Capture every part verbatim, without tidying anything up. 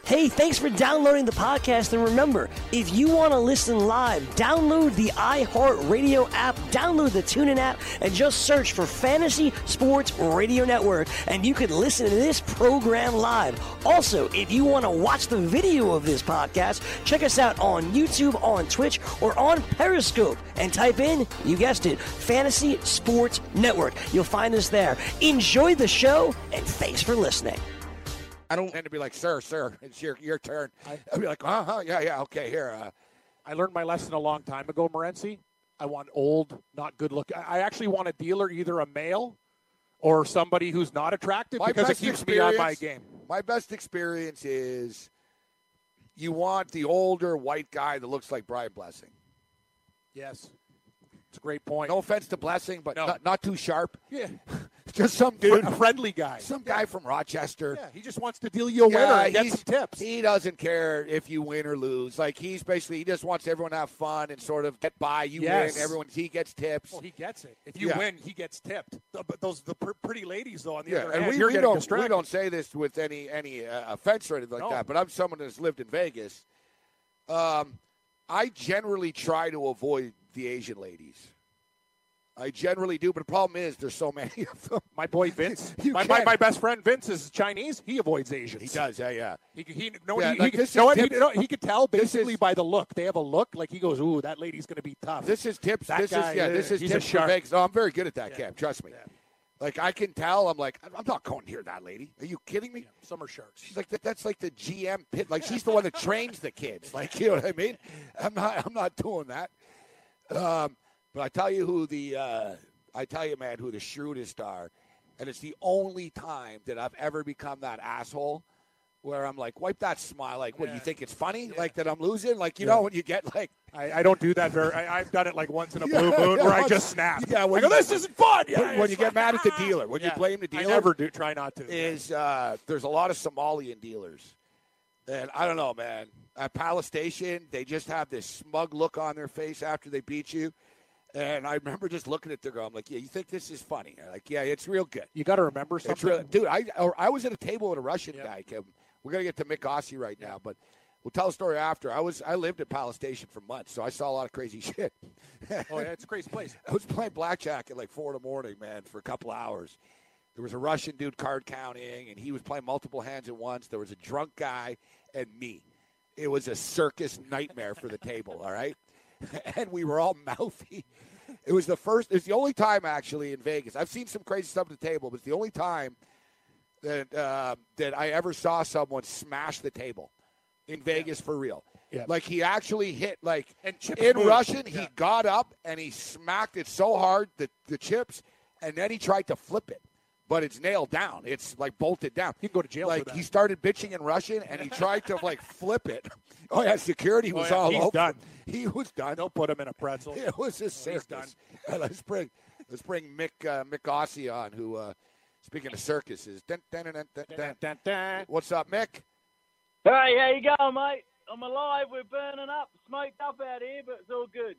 Hey, thanks for downloading the podcast. And remember, if you want to listen live, download the iHeartRadio app, download the TuneIn app, and just search for Fantasy Sports Radio Network, and you can listen to this program live. Also, if you want to watch the video of this podcast, check us out on YouTube, on Twitch, or on Periscope, and type in, you guessed it, Fantasy Sports Network. You'll find us there. Enjoy the show, and thanks for listening. I don't tend to be like, sir, sir, it's your your turn. I'll be like, uh-huh, yeah, yeah, okay, here. Uh. I learned my lesson a long time ago, Morency. I want old, not good looking. I actually want a dealer, either a male or somebody who's not attractive, my because it keeps me on my game. My best experience is you want the older white guy that looks like Brian Blessing. Yes. It's a great point. No offense to Blessing, but no. not, not too sharp. Yeah. Just some dude. A friendly guy. Some guy yeah. from Rochester. Yeah, he just wants to deal you a yeah, winner and get some tips. He doesn't care if you win or lose. Like, he's basically, he just wants everyone to have fun and sort of get by. You yes. win, everyone, he gets tips. Well, he gets it. If you yeah. win, he gets tipped. But those the pr- pretty ladies, though, on the yeah, other and hand, we, you're we getting don't, distracted. we don't say this with any, any uh, offense or anything like no. that, but I'm someone that's lived in Vegas. Um, I generally try to avoid the Asian ladies. I generally do, but the problem is there's so many of them. My boy Vince, my, my my best friend Vince is Chinese. He avoids Asians. He does, yeah, yeah. He he no, yeah, he, like he, this no, is he, tips, no, he could tell basically is, by the look. They have a look like he goes, ooh, that lady's going to be tough. This is tips. That this guy, is yeah. This is he's tips a for shark. Vegas. Oh, I'm very good at that, yeah. Cam. Trust me. Yeah. Like, I can tell. I'm like, I'm not going near that lady. Are you kidding me? Yeah, some are sharks. She's like, that, that's like the G M pit. Like, she's the one that trains the kids. Like, you know what I mean? I'm not. I'm not doing that. Um, but I tell you who the. Uh, I tell you, man, who the shrewdest are, and it's the only time that I've ever become that asshole where I'm like, wipe that smile. Like, what, yeah. you think it's funny? Yeah. Like, that I'm losing? Like, you yeah. know, when you get, like. I, I don't do that very. I, I've done it like once in a blue yeah, moon yeah, where I just snap. Yeah, when I go, you, this isn't fun. Yeah, when when you get mad at the dealer, when yeah. you blame the dealer. I never do. Try not to. Is uh, there's a lot of Somalian dealers. And I don't know, man. At Palace Station, they just have this smug look on their face after they beat you. And I remember just looking at their girl. I'm like, yeah, you think this is funny? I'm like, yeah, it's real good. You got to remember something. It's real, dude, I or I was at a table with a Russian yeah. guy. Kim. We're going to get to Mick Ossie right now, but we'll tell a story after. I was I lived at Palace Station for months, so I saw a lot of crazy shit. Oh, yeah, it's a crazy place. I was playing blackjack at like four in the morning, man, for a couple hours. There was a Russian dude card counting, and he was playing multiple hands at once. There was a drunk guy and me. It was a circus nightmare for the table, all right? And we were all mouthy. It was the first, it's the only time, actually, in Vegas. I've seen some crazy stuff at the table, but it's the only time that uh, that I ever saw someone smash the table in Vegas yeah. for real. Yeah. Like, he actually hit, like, and in moved. Russian, yeah. he got up and he smacked it so hard, the, the chips, and then he tried to flip it. But it's nailed down. It's, like, bolted down. You can go to jail like, for that. He started bitching in Russian, and he tried to, like, flip it. Oh, yeah, security was oh, yeah. all He's over. done. He was done. Don't put him in a pretzel. It was a circus. done. let's bring let's bring Mick uh, Mick Ossie on, who, uh, speaking of circuses. Dun, dun, dun, dun, dun. Dun, dun. What's up, Mick? Hey, how you going, mate? I'm alive. We're burning up. Smoked up out here, but it's all good.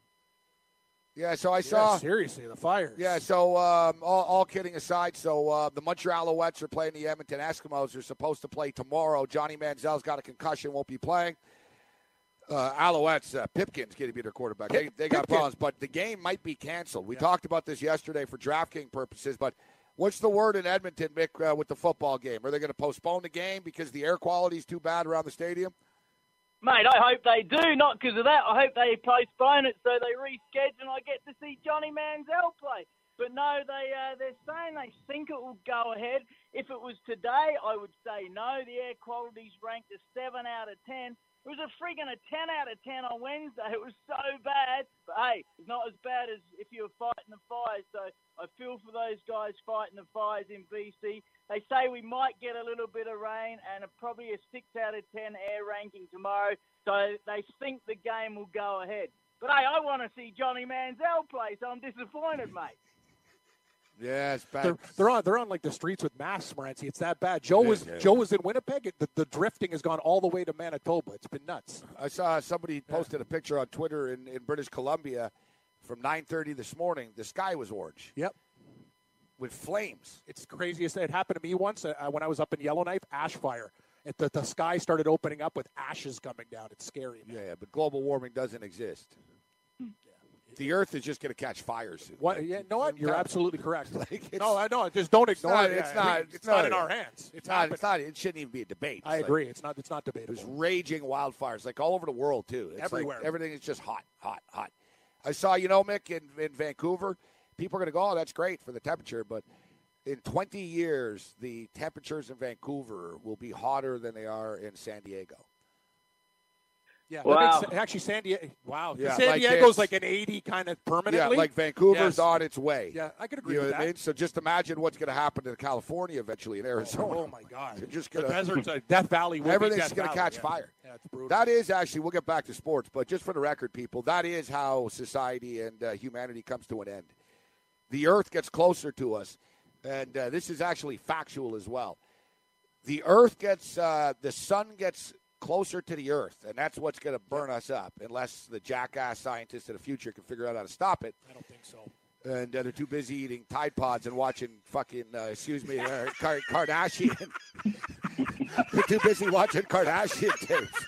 Yeah, so I saw. Yeah, seriously, the fires. Yeah, so um, all, all kidding aside, so uh, the Montreal Alouettes are playing the Edmonton Eskimos. They're supposed to play tomorrow. Johnny Manziel's got a concussion, won't be playing. Uh, Alouettes, uh, Pipkin's going to be their quarterback. They, they got Pipkin. problems, but the game might be canceled. We Yeah. talked about this yesterday for DraftKings purposes, but what's the word in Edmonton, Mick, uh, with the football game? Are they going to postpone the game because the air quality is too bad around the stadium? Mate, I hope they do. Not because of that. I hope they postpone it so they reschedule and I get to see Johnny Manziel play. But no, they, uh, they're saying they think it will go ahead. If it was today, I would say no. The air quality's ranked a seven out of ten. It was a friggin' a ten out of ten on Wednesday. It was so bad. But, hey, it's not as bad as if you were fighting the fires. So I feel for those guys fighting the fires in B C. They say we might get a little bit of rain and a, probably a six out of ten air ranking tomorrow. So they think the game will go ahead. But, hey, I want to see Johnny Manziel play, so I'm disappointed, mate. Yeah, it's bad. They're, they're on. They're on like the streets with masks, Morency. It's that bad. Joe was yeah. Joe was in Winnipeg. The, the drifting has gone all the way to Manitoba. It's been nuts. I saw somebody posted a picture on Twitter in, in British Columbia from nine thirty this morning. The sky was orange. Yep. With flames. It's the craziest. It happened to me once uh, when I was up in Yellowknife, ash fire. it, the, the sky started opening up with ashes coming down. It's scary, man. Yeah, but global warming doesn't exist. Yeah. The Earth is just going to catch fire soon. What? Yeah, no, what? You're No. absolutely correct. Like, no, I know. Just don't ignore not- it. it's Yeah, not- we- it's It's not not- in our hands. It's It's not, happening. it's not. It shouldn't even be a debate. It's I like- agree. It's not. It's not debatable. There's raging wildfires, like all over the world too. It's Everywhere. Like everything is just hot, hot, hot. I saw, you know, Mick, in, in Vancouver, people are going to go, oh, that's great for the temperature, but in twenty years, the temperatures in Vancouver will be hotter than they are in San Diego. Yeah. Wow. That makes, actually, San Diego. Wow. Yeah, San like Diego's it's- like an eighty kind of permanently. Yeah, like Vancouver's Yes. on its way. Yeah, I could agree You know with what that. I mean? So just imagine what's going to happen to California eventually in Arizona. Oh, my God. They're just The gonna- desert's a Death Valley. Will be Everything's Death going to Valley, catch yeah. fire. Yeah, it's brutal. That is actually, we'll get back to sports, but just for the record, people, that is how society and uh, humanity comes to an end. The Earth gets closer to us, and uh, this is actually factual as well. The Earth gets, uh, the sun gets closer to the Earth, and that's what's going to burn us up, unless the jackass scientists of the future can figure out how to stop it. I don't think so. And uh, they're too busy eating Tide Pods and watching fucking, uh, excuse me, uh, Kar- Kardashian. They're too busy watching Kardashian tapes.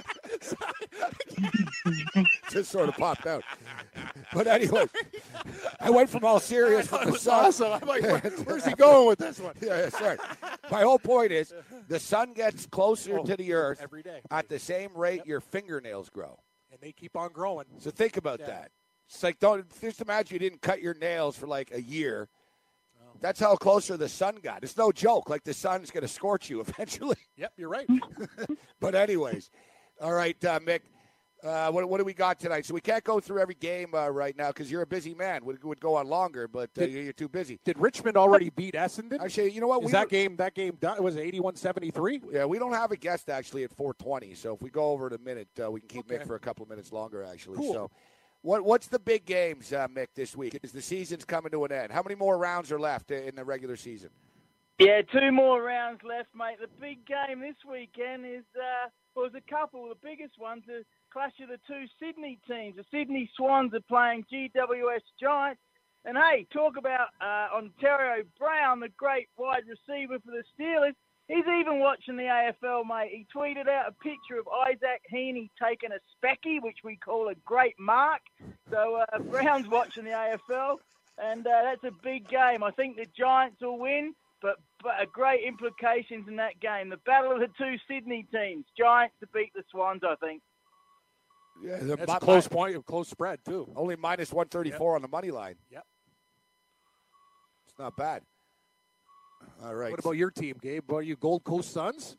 Just sort of popped out. But anyway, I went from all serious from That the was sun. awesome. I'm like, where, where's he going with this one? Yeah, yeah, sorry. My whole point is the sun gets closer Oh, to the Earth every day. at the same rate Yep. your fingernails grow. And they keep on growing. So think about Yeah. that. It's like, don't just imagine you didn't cut your nails for like a year. That's how closer the sun got. It's no joke. Like the sun's going to scorch you eventually. Yep, you're right. But anyways, all right, uh, Mick, uh, what, what do we got tonight? So we can't go through every game uh, right now because you're a busy man. Would would go on longer, but uh, Did- you're too busy. Did Richmond already beat Essendon? Actually, you know what? Is we that don't- game that game done? Was eighty-one seventy-three? Yeah, we don't have a guest actually at four twenty. So if we go over in a minute, uh, we can keep Okay. Mick for a couple of minutes longer. Actually, Cool. so. What what's the big games, uh, Mick, this week? Is the season's coming to an end? How many more rounds are left in the regular season? Yeah, two more rounds left, mate. The big game this weekend is, uh, well, there's a couple. The biggest one's the clash of the two Sydney teams. The Sydney Swans are playing G W S Giants. And, hey, talk about uh, Ontario Brown, the great wide receiver for the Steelers. He's even watching the A F L, mate. He tweeted out a picture of Isaac Heaney taking a specky, which we call a great mark. So uh, Brown's watching the A F L, and uh, that's a big game. I think the Giants will win, but, but a great implications in that game. The battle of the two Sydney teams. Giants to beat the Swans, I think. Yeah, the That's mi- a close mi- point, close spread too. Only minus one thirty-four on the money line. Yep. It's not bad. All right. What about your team, Gabe? What are you, Gold Coast Suns?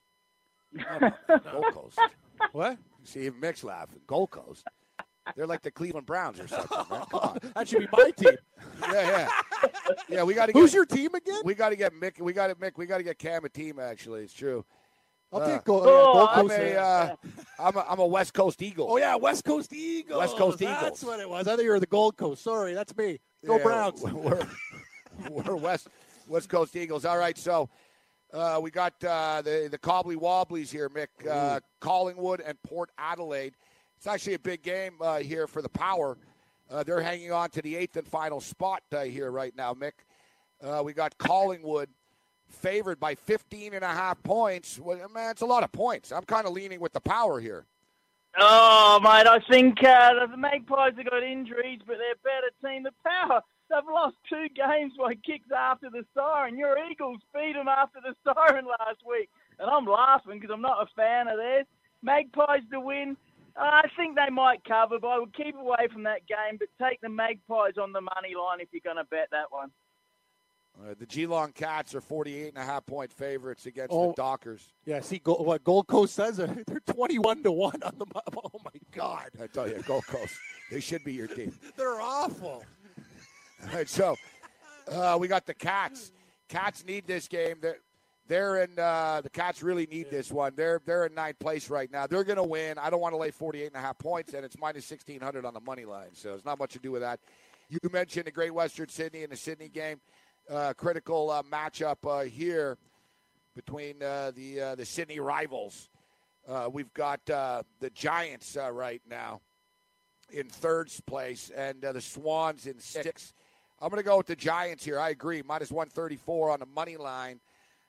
Gold Coast? What? See, even Mick's laughing. Gold Coast. They're like the Cleveland Browns or something, man. Come on. That should be my team. Yeah, yeah. Yeah, we got to Who's get your team again? we got to get Mick. We got to Mick. We got to get Cam a team. Actually, it's true. I'll Uh, take Gold, oh, Gold I'm Coast. a, uh, I'm a I'm a West Coast Eagle. oh yeah, West Coast Eagles. West Coast That's Eagles. what it was. I thought you were the Gold Coast. Sorry, that's me. Go Yeah, Browns. We're, we're West West Coast Eagles. All right, so uh, we got uh, the the Cobbly Wobblies here, Mick. Uh, Collingwood and Port Adelaide. It's actually a big game uh, here for the Power. Uh, they're hanging on to the eighth and final spot uh, here right now, Mick. Uh, we got Collingwood favored by fifteen and a half points. Well, man, it's a lot of points. I'm kind of leaning with the Power here. Oh, mate, I think uh, the Magpies have got injuries, but they're a better team. The Power, they've lost two games by kicks after the siren. Your Eagles beat them after the siren last week. And I'm laughing because I'm not a fan of theirs. Magpies to win. Uh, I think they might cover, but I would keep away from that game, but take the Magpies on the money line if you're going to bet that one. Uh, the Geelong Cats are forty-eight and a half point favorites against Oh. the Dockers. Yeah, see Gold, what Gold Coast says. uh, They're twenty-one to one on the. mo- Oh my God, I tell you, Gold Coast, they should be your team. they're awful. All right, so uh, we got the Cats. Cats need this game. They're, they're in. Uh, the Cats really need this one. They're they're in ninth place right now. They're going to win. I don't want to lay forty-eight and a half points, and it's minus sixteen hundred on the money line. So it's not much to do with that. You mentioned the Great Western Sydney and the Sydney game. Uh, critical uh, matchup uh, here between uh, the uh, the Sydney rivals. Uh, we've got uh, the Giants uh, right now in third place, and uh, the Swans in sixth. I'm going to go with the Giants here. I agree. Minus one thirty-four on the money line.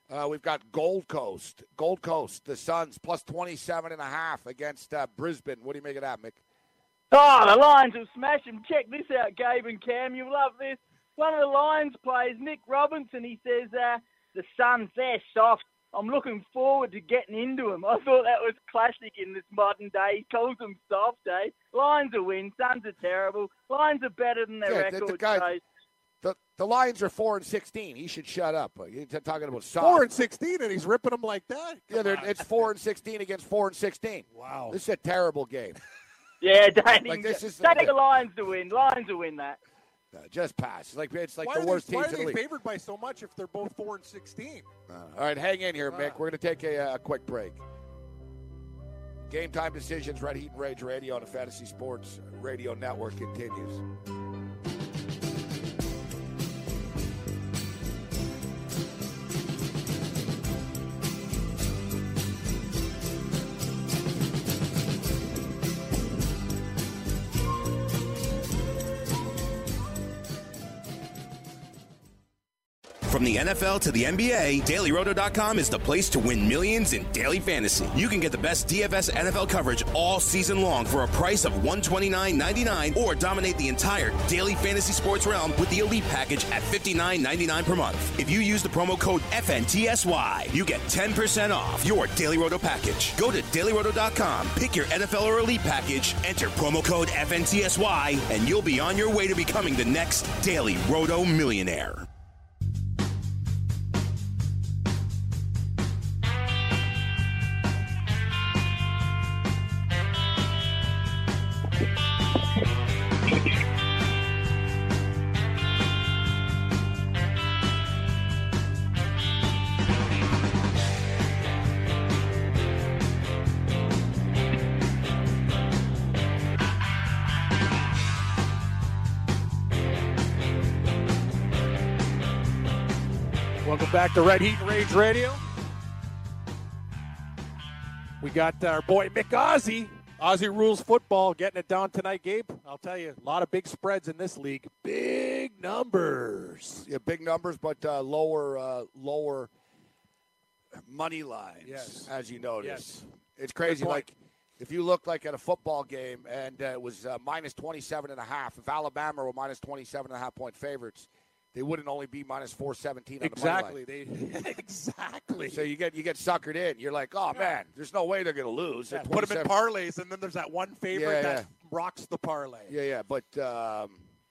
Uh, we've got Gold Coast. Gold Coast, the Suns, plus twenty-seven and a half against uh, Brisbane. What do you make of that, Mick? Oh, the Lions will smash them. Check this out, Gabe and Cam. You'll love this. One of the Lions players, Nick Robinson, he says, uh, the Suns, they're soft. I'm looking forward to getting into them. I thought that was classic in this modern day. He calls them soft, eh? Lions will win. Suns are terrible. Lions are better than their Yeah, record the, the guy, shows. The, the Lions are four and sixteen. He should shut up. You're talking about soft. Four and sixteen, and he's ripping them like that. Yeah, it's four and sixteen against four and sixteen. Wow, this is a terrible game. Yeah, don't like this is take the Lions to win. Lions will win that. Uh, just pass. It's like it's like why the worst they, teams why in the are league. they favored by so much if they're both four and sixteen? Uh, all right, hang in here, uh. Mick. We're going to take a, a quick break. Game Time Decisions, Red Heat and Rage Radio on the Fantasy Sports Radio Network continues. From the N F L to the N B A, Daily Roto dot com is the place to win millions in daily fantasy. You can get the best D F S N F L coverage all season long for a price of one hundred twenty-nine ninety-nine, or dominate the entire daily fantasy sports realm with the Elite package at fifty-nine ninety-nine per month. If you use the promo code F N T S Y, you get ten percent off your Daily Roto package. Go to Daily Roto dot com, pick your N F L or Elite package, enter promo code F N T S Y, and you'll be on your way to becoming the next Daily Roto millionaire. Welcome back to Red Heat and Rage Radio. We got our boy Mick Ozzie. Ozzie Rules Football getting it down tonight, Gabe. I'll tell you, a lot of big spreads in this league. Big numbers. Yeah, big numbers, but uh, lower uh, lower money lines, yes. as you notice. Yes. It's crazy. Like, if you look like at a football game and uh, it was uh, minus twenty-seven and a half, if Alabama were minus twenty-seven and a half point favorites, they wouldn't only be minus four seventeen on exactly. the money line. They exactly. So you get you get suckered in. You're like, oh, man, there's no way they're going to lose. Yeah, put them in parlays, and then there's that one favorite yeah, that yeah. rocks the parlay. Yeah, yeah, but um,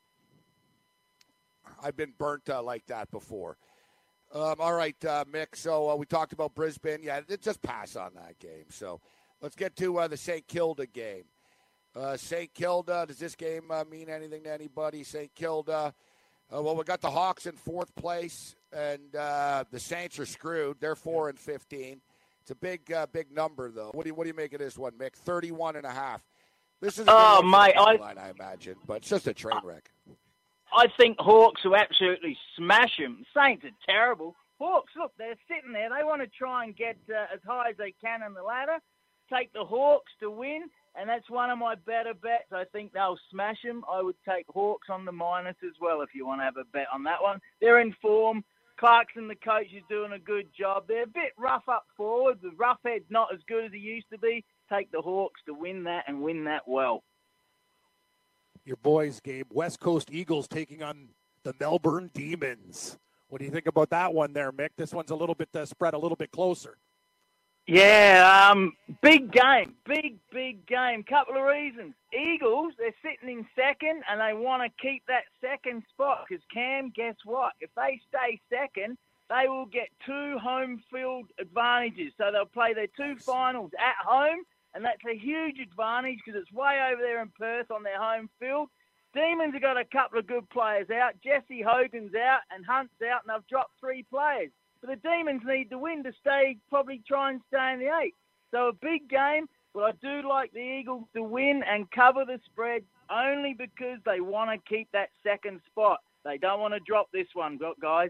I've been burnt uh, like that before. Um, all right, uh, Mick, so uh, we talked about Brisbane. Yeah, just pass on that game. So let's get to uh, the Saint Kilda game. Uh, Saint Kilda, does this game uh, mean anything to anybody? Saint Kilda. Uh, well, we got the Hawks in fourth place, and uh, the Saints are screwed. They're four and fifteen. It's a big, uh, big number, though. What do you what do you make of this one, Mick? Thirty-one and a half. This is a oh, mate, I, line, I imagine, but it's just a train wreck. I think Hawks will absolutely smash them. Saints are terrible. Hawks, look, they're sitting there. They want to try and get uh, as high as they can on the ladder. Take the Hawks to win. And that's one of my better bets. I think they'll smash them. I would take Hawks on the minus as well if you want to have a bet on that one. They're in form. Clarkson, the coach, is doing a good job. They're a bit rough up forward. The Roughhead's not as good as he used to be. Take the Hawks to win that and win that well. Your boys, Gabe. West Coast Eagles taking on the Melbourne Demons. What do you think about that one there, Mick? This one's a little bit uh, spread a little bit closer. Yeah, um, big game, big, big game. Couple of reasons. Eagles, they're sitting in second, and they want to keep that second spot because, Cam, guess what? If they stay second, they will get two home field advantages. So they'll play their two finals at home, and that's a huge advantage because it's way over there in Perth on their home field. Demons have got a couple of good players out. Jesse Hogan's out, and Hunt's out, and they've dropped three players. But the Demons need to win to stay, probably try and stay in the eight. So a big game, but I do like the Eagles to win and cover the spread only because they want to keep that second spot. They don't want to drop this one, guys.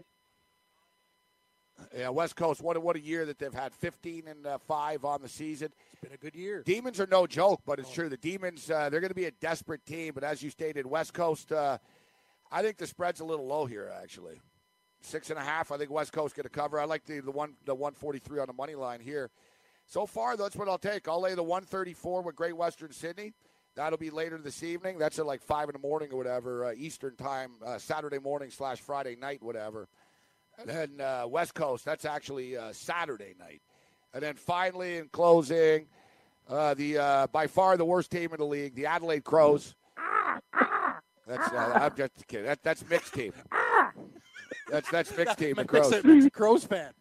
Yeah, West Coast, what a, what a year that they've had, fifteen and five on the season. It's been a good year. Demons are no joke, but it's oh. true. The Demons, uh, they're going to be a desperate team. But as you stated, West Coast, uh, I think the spread's a little low here, actually. Six and a half. I think West Coast get a cover. I like the the one the one forty-three on the money line here. So far, that's what I'll take. I'll lay the one thirty-four with Great Western Sydney. That'll be later this evening. That's at like five in the morning or whatever, uh, Eastern time, uh, Saturday morning slash Friday night, whatever. And then uh, West Coast, that's actually uh, Saturday night. And then finally, in closing, uh, the uh, by far the worst team in the league, the Adelaide Crows. That's uh, I'm just kidding. That, that's mixed team. That's that's mixed team. The Crows. Mixed, mixed Crows fan.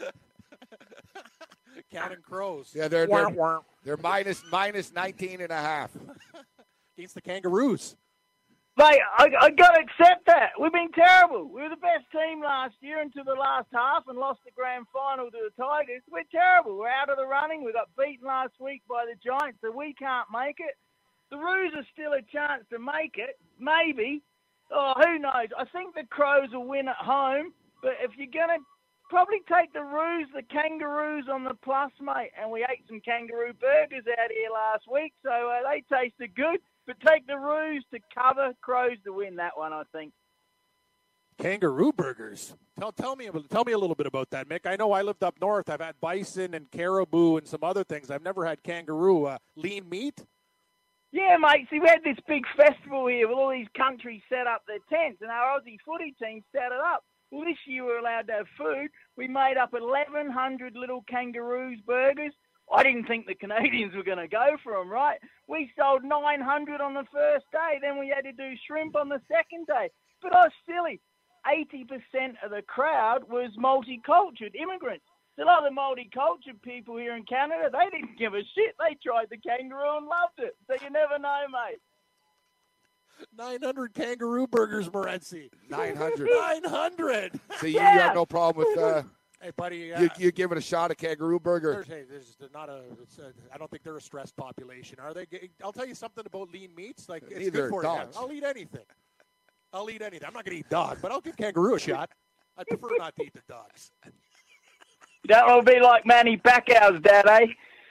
Cannon Crows. Yeah, they're they're, they're minus minus nineteen and a half against the Kangaroos. Mate, I, I got to accept that. We've been terrible. We were the best team last year until the last half and lost the grand final to the Tigers. We're terrible. We're out of the running. We got beaten last week by the Giants, so we can't make it. The Roos are still a chance to make it, maybe. Oh, who knows? I think the Crows will win at home, but if you're going to probably take the Roos, the Kangaroos on the plus, mate. And we ate some kangaroo burgers out here last week, so uh, they tasted good. But take the Roos to cover, Crows to win that one, I think. Kangaroo burgers. Tell tell me tell me a little bit about that, Mick. I know I lived up north. I've had bison and caribou and some other things. I've never had kangaroo. Uh, lean meat? Yeah, mate. See, we had this big festival here with all these countries set up their tents, and our Aussie footy team set it up. Well, this year we were allowed to have food. We made up eleven hundred little kangaroos burgers. I didn't think the Canadians were going to go for them, right? We sold nine hundred on the first day. Then we had to do shrimp on the second day. But I was silly. eighty percent of the crowd was multicultural immigrants. So a lot of the multicultural people here in Canada, they didn't give a shit. They tried the kangaroo and loved it. So you never know, mate. nine hundred kangaroo burgers, Morency. nine hundred. nine hundred. So you, yeah. you have no problem with uh, hey, buddy, uh, you, you give it a shot at kangaroo burger. There's, hey, there's not a, it's a. I don't think they're a stressed population, are they? I'll tell you something about lean meats. Like it's Neither good for dogs. you. I'll eat anything. I'll eat anything. I'm not going to eat dog, but I'll give kangaroo a shot. I prefer not to eat the dogs. That will be like Manny Pacquiao's dad, eh?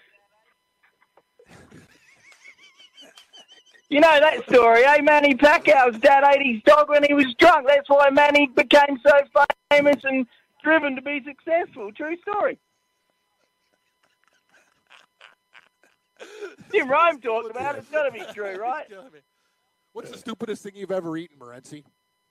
You know that story, eh? Manny Pacquiao's dad ate his dog when he was drunk. That's why Manny became so famous and driven to be successful. True story. Jim Rome talked about it. It's got to be true, right? What's the stupidest thing you've ever eaten, Morency?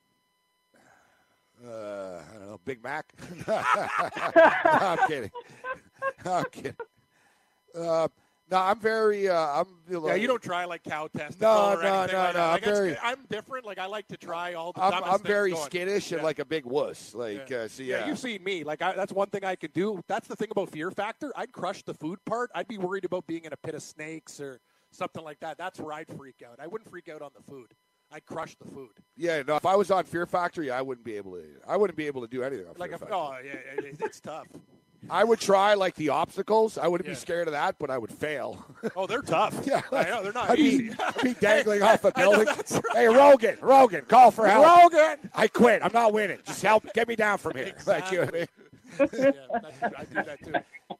Uh, I don't know, Big Mac. no, I'm kidding. I'm kidding. Uh, no, I'm very. Uh, I'm. Like, yeah, you don't try like cow testicle no, or no, anything no, like no. that. Like, I'm very. I'm different. Like I like to try all the. I'm, I'm very going. skittish yeah. and like a big wuss. Like, yeah. Uh, so yeah. yeah, you've seen me. Like I, that's one thing I could do. That's the thing about Fear Factor. I'd crush the food part. I'd be worried about being in a pit of snakes or something like that. That's where I'd freak out. I wouldn't freak out on the food. I'd crush the food. Yeah, no. If I was on Fear Factor, yeah, I wouldn't be able to. I wouldn't be able to do anything on like Fear if, Factor. Oh, yeah, it, it's tough. I would try like the obstacles. I wouldn't yeah. be scared of that, but I would fail. Oh, they're tough. yeah, I know they're not I'd easy. Be, I'd be dangling off a building. Right. Hey, Rogan, Rogan, call for help. Rogan, I quit. I'm not winning. Just help, get me down from here. Exactly. Like, you know what I mean? yeah, that's, I do that too.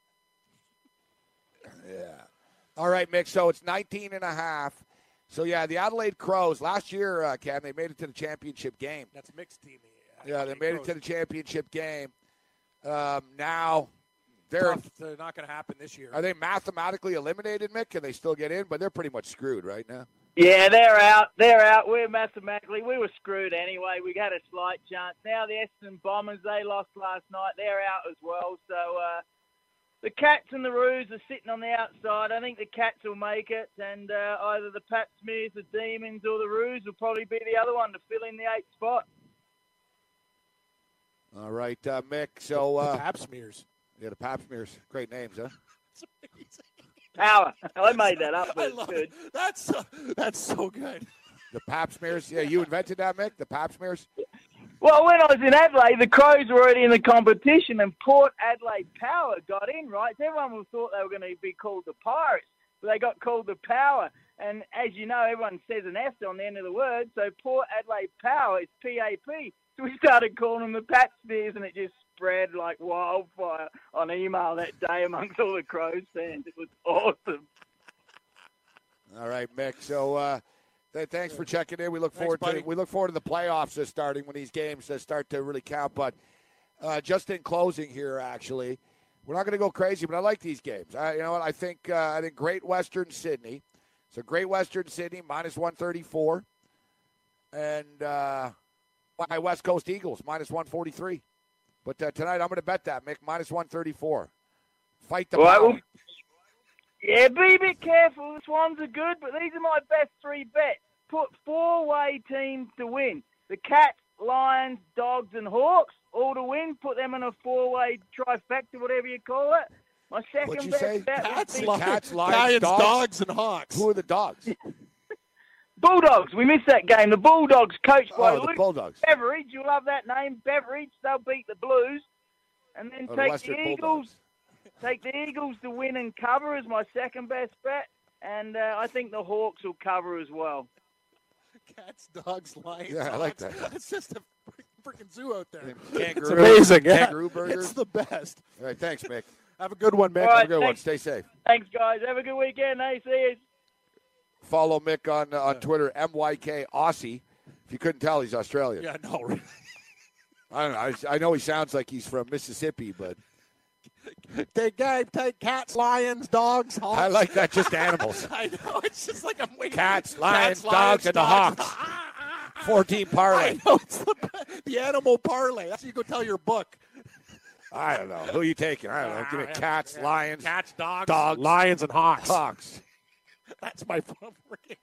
Yeah. All right, Mick. So it's nineteen and a half. So, yeah, the Adelaide Crows, last year, uh, Cam, they made it to the championship game. That's mixed team. Yeah, they made Crows. it to the championship game. Um, now, they're Tough. They're not going to happen this year. Are they mathematically eliminated, Mick? Can they still get in? But they're pretty much screwed right now. Yeah, they're out. They're out. We're mathematically, we were screwed anyway. We had a slight chance. Now the Essendon Bombers, they lost last night. They're out as well. So, uh, the Cats and the Roos are sitting on the outside. I think the Cats will make it, and uh, either the Pat Smears, the Demons, or the Roos will probably be the other one to fill in the eighth spot. All right, uh, Mick. So uh, the Pap Smears. Yeah, the Pap Smears. Great names, huh? Power. I made that up. But I it's love good. it. That's so, that's so good. The Pap Smears. Yeah, you invented that, Mick. The Pap Smears. Well, when I was in Adelaide, the Crows were already in the competition, and Port Adelaide Power got in, right? So everyone thought they were going to be called the Pirates, but they got called the Power. And as you know, everyone says an S on the end of the word, so Port Adelaide Power is P A P. So we started calling them the Pat Smears, and it just spread like wildfire on email that day amongst all the Crows fans. It was awesome. All right, Mick. So uh, Th- thanks for checking in. We look Thanks, forward buddy. to we look forward to the playoffs uh, starting when these games uh, start to really count. But uh, just in closing here, actually, we're not going to go crazy, but I like these games. I, you know what? I think uh, I think Great Western Sydney. So Great Western Sydney minus one thirty-four, and uh, my West Coast Eagles minus one forty-three. But uh, tonight I'm going to bet that, Mick, minus one thirty-four. Fight the Well, power. well, yeah, be a bit careful. This ones are good, but these are my best three bets. Put four-way teams to win. The Cats, Lions, Dogs, and Hawks all to win. Put them in a four-way trifecta, whatever you call it. My second What'd you best say? bet Cats, would be Lions, Cats, Lions, Lions, dogs? dogs, and Hawks. Who are the dogs? Bulldogs. We missed that game. The Bulldogs, coached by Oh, the Luke Bulldogs. Beveridge. You love that name, Beveridge. They'll beat the Blues. And then Oh, the take Western the Eagles. Bulldogs. Take the Eagles to win and cover as my second best bet. And uh, I think the Hawks will cover as well. Cats, dogs, lions. Yeah, I like Hawks. that. It's just a freaking zoo out there. Kangaroo, It's amazing. Yeah. Kangaroo burger. It's the best. All right, thanks, Mick. Have a good one, Mick. All right, Have a good one. thanks. Stay safe. Thanks, guys. Have a good weekend. Hey, see you. Follow Mick on uh, on Twitter, M Y K Aussie. If you couldn't tell, he's Australian. Yeah, no, really. I don't know. I, I know he sounds like he's from Mississippi, but Take game, take cats, lions, dogs, hawks. I like that. Just animals. I know. It's just like I'm waiting. Cats, lions, Cats, dogs, and the dogs. Hawks. fourteen parlay. I know. It's the, the animal parlay. That's what you go tell your book. I don't know. Who are you taking? I don't know. Give me Yeah, cats, yeah. lions, Cats, dogs, dogs, lions, and hawks. hawks. That's my freaking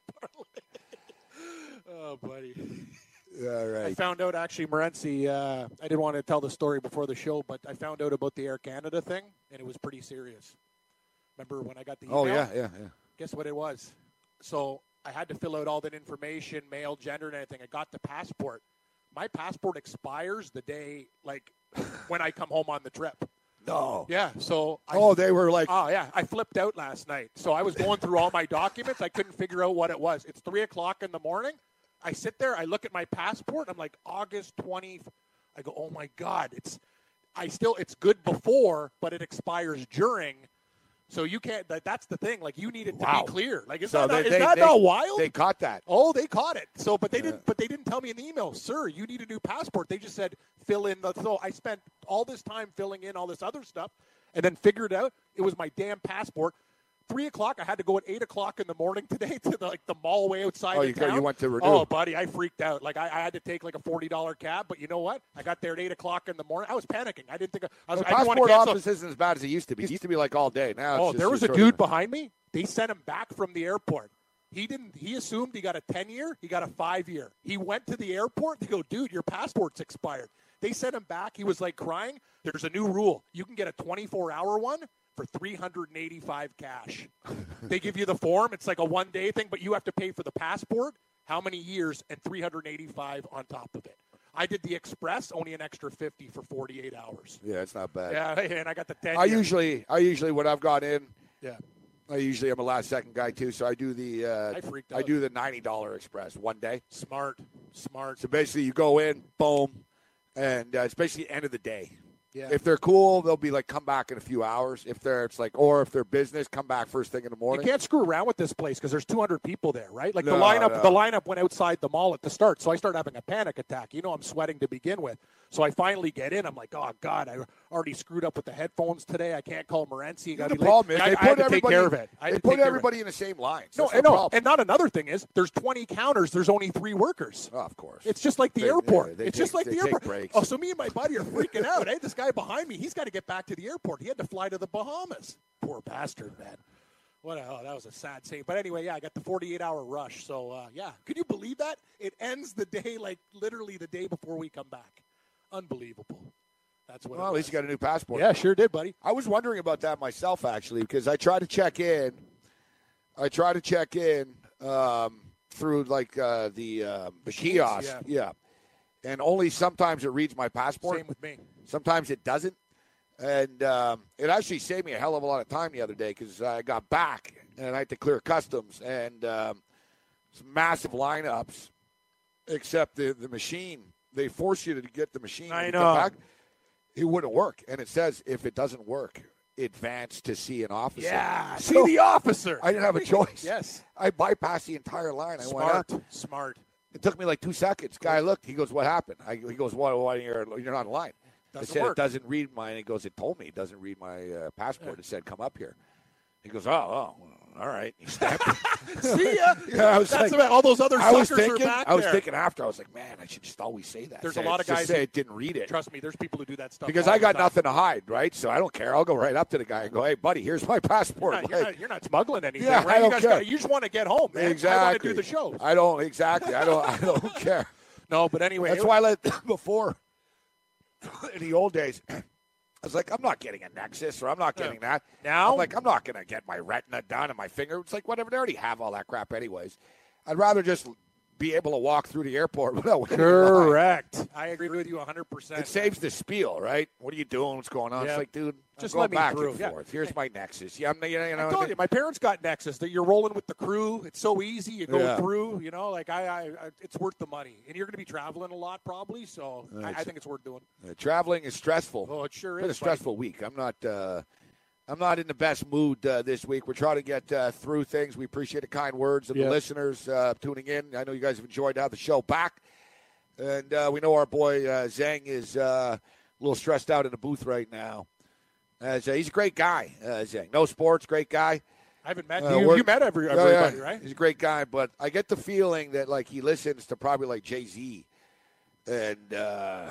parlay. Oh, buddy. All I right. found out, actually, Morency, uh, I didn't want to tell the story before the show, but I found out about the Air Canada thing, and it was pretty serious. Remember when I got the email? Oh, yeah, yeah, yeah. Guess what it was? So I had to fill out all that information, male, gender, and everything. I got the passport. My passport expires the day, like, when I come home on the trip. No. Yeah, so I, Oh, they were like, oh yeah, I flipped out last night. So I was going through all my documents. I couldn't figure out what it was. It's three o'clock in the morning. I sit there. I look at my passport. I'm like, August twentieth. I go, oh my God, it's. I still, it's good before, but it expires during. So you can't. That, that's the thing. Like you need it to Wow. be clear. Like is so that, they, not, is they, that they, not wild? They caught that. Oh, they caught it. So, but they Yeah. didn't. But they didn't tell me in the email, sir. You need a new passport. They just said fill in the. So I spent all this time filling in all this other stuff, and then figured out it was my damn passport. Three o'clock. I had to go at eight o'clock in the morning today to the, like the mall way outside. Oh, of you go- town. you went to renew. Oh, buddy, I freaked out. Like I, I had to take like a forty dollar cab. But you know what? I got there at eight o'clock in the morning. I was panicking. I didn't think I was. The I didn't want to passport cancel. office isn't as bad as it used to be. It used to be like all day. Now, Oh, it's just, there was a you're sort dude of- behind me. They sent him back from the airport. He didn't. He assumed he got a ten year. He got a five year. He went to the airport. They go, dude, your passport's expired. They sent him back. He was like crying. There's a new rule. You can get a twenty-four hour one for three hundred eighty-five cash. They give you the form. It's like a one day thing, but you have to pay for the passport, how many years, and three hundred eighty-five on top of it. I did the express, only an extra fifty for forty-eight hours. Yeah, it's not bad. Yeah, and I got the ten. I year. usually, I usually when I've got in, yeah. I usually am a last second guy too. So I do the, uh, I freaked I out. do the ninety dollar express one day. Smart, smart. So basically, you go in, boom, and uh, it's basically end of the day. Yeah. If they're cool, they'll be like, come back in a few hours. If they're, it's like, or if they're business, come back first thing in the You morning. can't screw around with this place because there's two hundred people there, right? Like the No, lineup, no. the lineup went outside the mall at the start, so I started having a panic attack. You know, I'm sweating to begin with. So I finally get in. I'm like, oh God, I already screwed up with the headphones today. I can't call Morency. The problem is I, they I had put to take everybody. care of it. I had They to put take care of it. everybody in the same line. No, That's and the no, problem. and not another thing is there's twenty counters. There's only three workers. Oh, of course. It's just like the They- airport. yeah, they it's take- just like they the take airport. breaks. Oh, so me and my buddy are freaking out. Hey, this guy behind me, he's got to get back to the airport. He had to fly to the Bahamas. Poor bastard, man. What a, oh, that was a sad scene. But anyway, yeah, I got the forty-eight hour rush. So, uh, yeah. Could you believe that? It ends the day, like, literally the day before we come back. Unbelievable. That's what Well, it at least was. you got a new passport. Yeah, sure did, buddy. I was wondering about that myself, actually, because I try to check in. I try to check in um, through, like, uh, the, um, the Machines, kiosk. yeah. Yeah. And only sometimes it reads my passport. Same with me. Sometimes it doesn't. And um, it actually saved me a hell of a lot of time the other day because I got back and I had to clear customs and um, some massive lineups, except the, the machine. They force you to get the machine. I when you know. come back. It wouldn't work. And it says if it doesn't work, advance to see an officer. Yeah, So, see the officer. I didn't have a choice. Yes. I bypassed the entire line. I went Smart. up. Smart. It took me like two seconds. Guy looked. He goes, "What happened?" I, he goes, "Why? Why you're you're not in line?" Doesn't I said, work. "It doesn't read mine." He goes, "It told me it doesn't read my uh, passport. It said come up here." He goes, "Oh, oh, all right." He stamped it. See ya. Yeah, I was That's like, about all those other I was suckers thinking. are back I was there. thinking after. I was like, "Man, I should just always say that." There's say a lot it, of just guys say who- it didn't read it. Trust me, there's people who do that stuff. Because all I got the time. nothing to hide, right? So I don't care. I'll go right up to the guy and go, "Hey, buddy, here's my You're passport." not, you're, Like, not, you're not smuggling anything, Yeah, right? I don't you, guys care. Gotta, you just want to get home, man. exactly. I want to do the show. I don't exactly. I don't. I don't care. No, but anyway. That's it- why I let before in the old days. I was like, I'm not getting a Nexus, or I'm not getting that. Now? I'm like, I'm not going to get my retina done and my finger. It's like, whatever. They already have all that crap anyways. I'd rather just be able to walk through the airport without waiting in line. Correct. I agree with you one hundred percent. It saves the spiel, right? What are you doing? What's going on? Yeah. It's like, dude, Just I'm let going me back through. and Yeah. forth. Here's my Nexus. Yeah, I'm, you know, you know, I told you, my parents got Nexus. That you're rolling with the crew. It's so easy. You go Yeah. through. You know, like I, I, I, it's worth the money. And you're going to be traveling a lot, probably. So I, I think it's worth doing. Uh, traveling is stressful. Oh, it sure It's been a is. buddy. stressful week. I'm not. Uh, I'm not in the best mood uh, this week. We're trying to get uh, through things. We appreciate the kind words of Yeah. the listeners uh, tuning in. I know you guys have enjoyed to have the show back, and uh, we know our boy uh, Zhang is uh, a little stressed out in the booth right now. As uh, he's a great guy, uh, Zhang. No sports, great guy. I haven't met Uh, you. we're- You met every, Yeah, yeah. everybody, right? He's a great guy, but I get the feeling that like he listens to probably like Jay-Z and uh,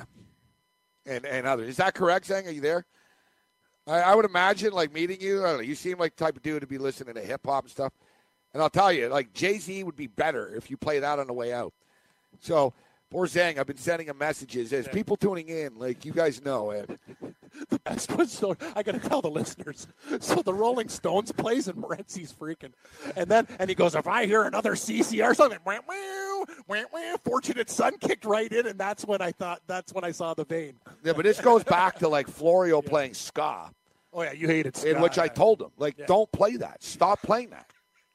and and others. Is that correct, Zhang? Are you there? I, I would imagine like meeting you. I don't know. You seem like the type of dude to be listening to hip hop and stuff. And I'll tell you, like Jay-Z would be better if you play that on the way out. So. Poor Zhang, I've been sending him messages. As people tuning in, like you guys know, it. The best was so I got to tell the listeners. So the Rolling Stones plays and Morency's freaking, and then and he goes, if I hear another C C R something, wah, wah, wah, wah, Fortunate Son kicked right in, and that's when I thought that's when I saw the vein. Yeah, but this goes back to like Florio playing ska, Oh yeah, you hated ska. in which I told him, like, Yeah. don't play that. Stop playing that.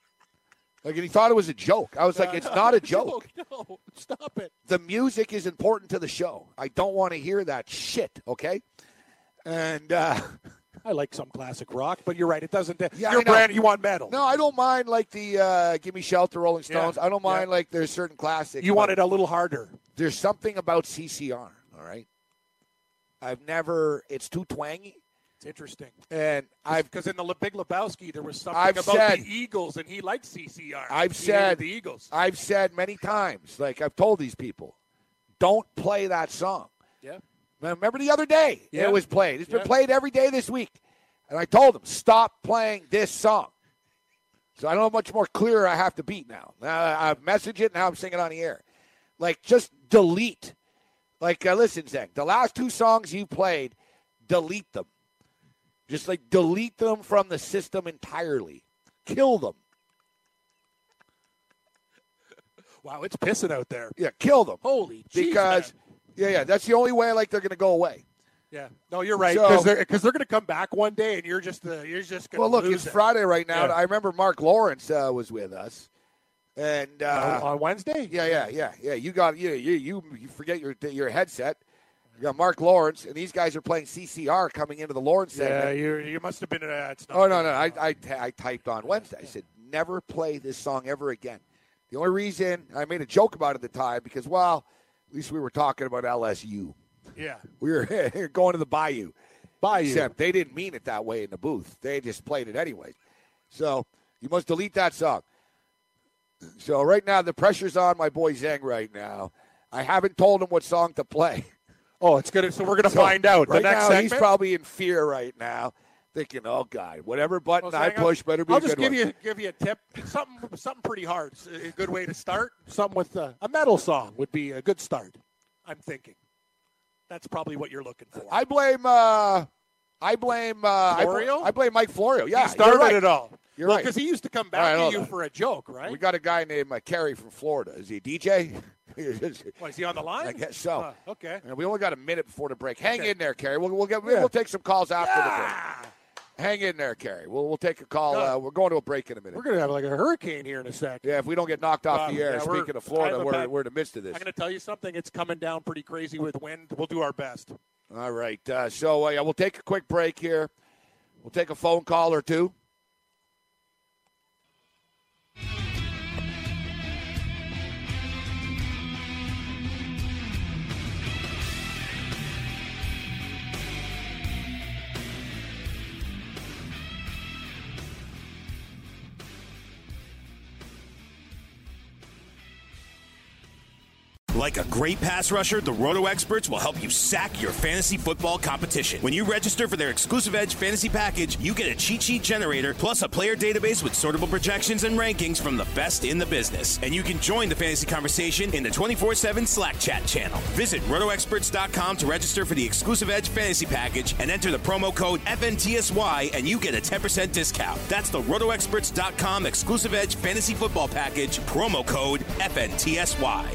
Like, and he thought it was a joke. I was like, it's not a joke. No, stop it. The music is important to the show. I don't want to hear that shit, okay? And, uh, I like some classic rock, but you're right. It doesn't. Yeah, Your I know. brand, you want metal. no, I don't mind, like, the uh, Give Me Shelter, Rolling Stones. Yeah, I don't mind, yeah. like, there's certain classics. You but want it a little harder. There's something about C C R, all right? I've never, it's too twangy. It's interesting. And I've Because in the Le- Big Lebowski, there was something I've about said- the Eagles, and he liked C C R. I've He said- hated the Eagles. I've said many times, like I've told these people, don't play that song. Yeah. Remember the other day Yeah. it was played. It's been Yeah. played every day this week. And I told them, stop playing this song. So I don't know how much more clear I have to be now. Now I've messaged it, now I'm singing on the air. Like, just delete. Like, uh, listen, Zach, the last two songs you played, delete them. Just, like, delete them from the system entirely. Kill them. Wow, it's pissing out there. Yeah, kill them. Holy jeez, Because, man. yeah, yeah, that's the only way, like, they're going to go away. Yeah. No, you're right. So- Because they're, 'cause they're going to come back one day, and you're just uh, you're just going to Well, look, lose it's it. Friday right now. Yeah. I remember Mark Lawrence uh, was with us. And, uh, Uh, on Wednesday? yeah, yeah, yeah, yeah. You got, you, you, you, you forget your your headset. You got Mark Lawrence, and these guys are playing C C R coming into the Lawrence Yeah, segment. you you must have been. Uh, it's not Oh, no, no. I, I, I typed on Wednesday. I said, never play this song ever again. The only reason I made a joke about it at the time because, well, at least we were talking about L S U. Yeah. We were going to the Bayou. Bayou. Except they didn't mean it that way in the booth. They just played it anyway. So you must delete that song. So right now, the pressure's on my boy Zhang right now. I haven't told him what song to play. Oh, it's good. So we're going to So, find out. Right the next now, segment? he's probably in fear right now, thinking, oh, God, whatever button Well, I Zhang, I'll- push better be I'll a just good give one. you give you a tip. Something something pretty hard. It's a good way to start. Something with uh, a metal song would be a good start. I'm thinking. That's probably what you're looking for. I blame, uh, I blame, uh, I, bl- Florio? I blame Mike Florio. Yeah, he started you're right. it all. You're well, right. because he used to come All right, back hold to you on. for a joke, right? We got a guy named uh, Kerry from Florida. Is he a D J? What, is he on the line? I guess so. Uh, okay. And we only got a minute before the break. Hang Okay. in there, Kerry. We'll, we'll get Yeah. we'll take some calls after the Ah! break. Hang in there, Kerry. We'll we'll take a call. Good. Uh, we're going to a break in a minute. We're going to have like a hurricane here in a sec. Yeah, if we don't get knocked off Uh, the air. yeah, we're- Speaking of I Florida, have a we're bad- we're in the midst of this. I'm going to tell you something. It's coming down pretty crazy with wind. We'll do our best. All right. Uh, so uh, yeah, we'll take a quick break here. We'll take a phone call or two. Like a great pass rusher, the Roto Experts will help you sack your fantasy football competition. When you register for their exclusive Edge fantasy package, you get a cheat sheet generator plus a player database with sortable projections and rankings from the best in the business. And you can join the fantasy conversation in the twenty-four seven Slack chat channel. Visit roto experts dot com to register for the exclusive Edge fantasy package and enter the promo code F N T S Y and you get a ten percent discount. That's the roto experts dot com exclusive Edge fantasy football package, promo code F N T S Y.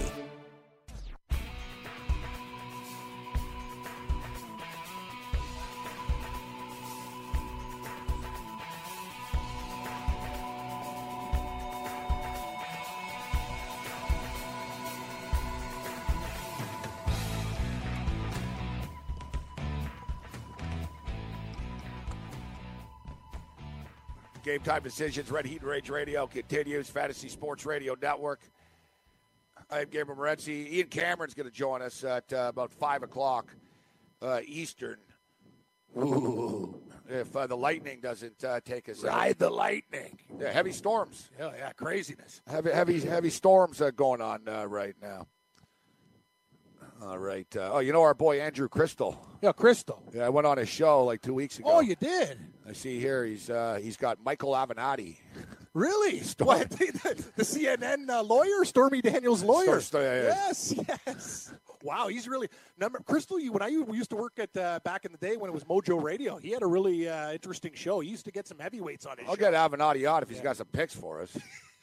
Game Time Decisions, Red Heat and Rage Radio continues, Fantasy Sports Radio Network. I'm Gabriel Morency. Ian Cameron's going to join us at uh, about five o'clock uh, Eastern. Ooh. If uh, the lightning doesn't uh, take us Ride out. the lightning. Yeah, heavy storms. Yeah, yeah, craziness. Heavy, heavy, heavy storms uh, going on uh, right now. All right. Uh, oh, you know our boy Andrew Crystal. Yeah, Crystal. Yeah, I went on his show like two weeks ago. Oh, you did? I see here he's uh, he's got Michael Avenatti. Really? What? The, the C N N uh, lawyer, Stormy Daniels' lawyer. Stor- yeah, yeah. Yes, yes. Wow, he's really number. Crystal, you, when I used to work at uh, back in the day when it was Mojo Radio, he had a really uh, interesting show. He used to get some heavyweights on his I'll show. get Avenatti on if he's Yeah. got some picks for us.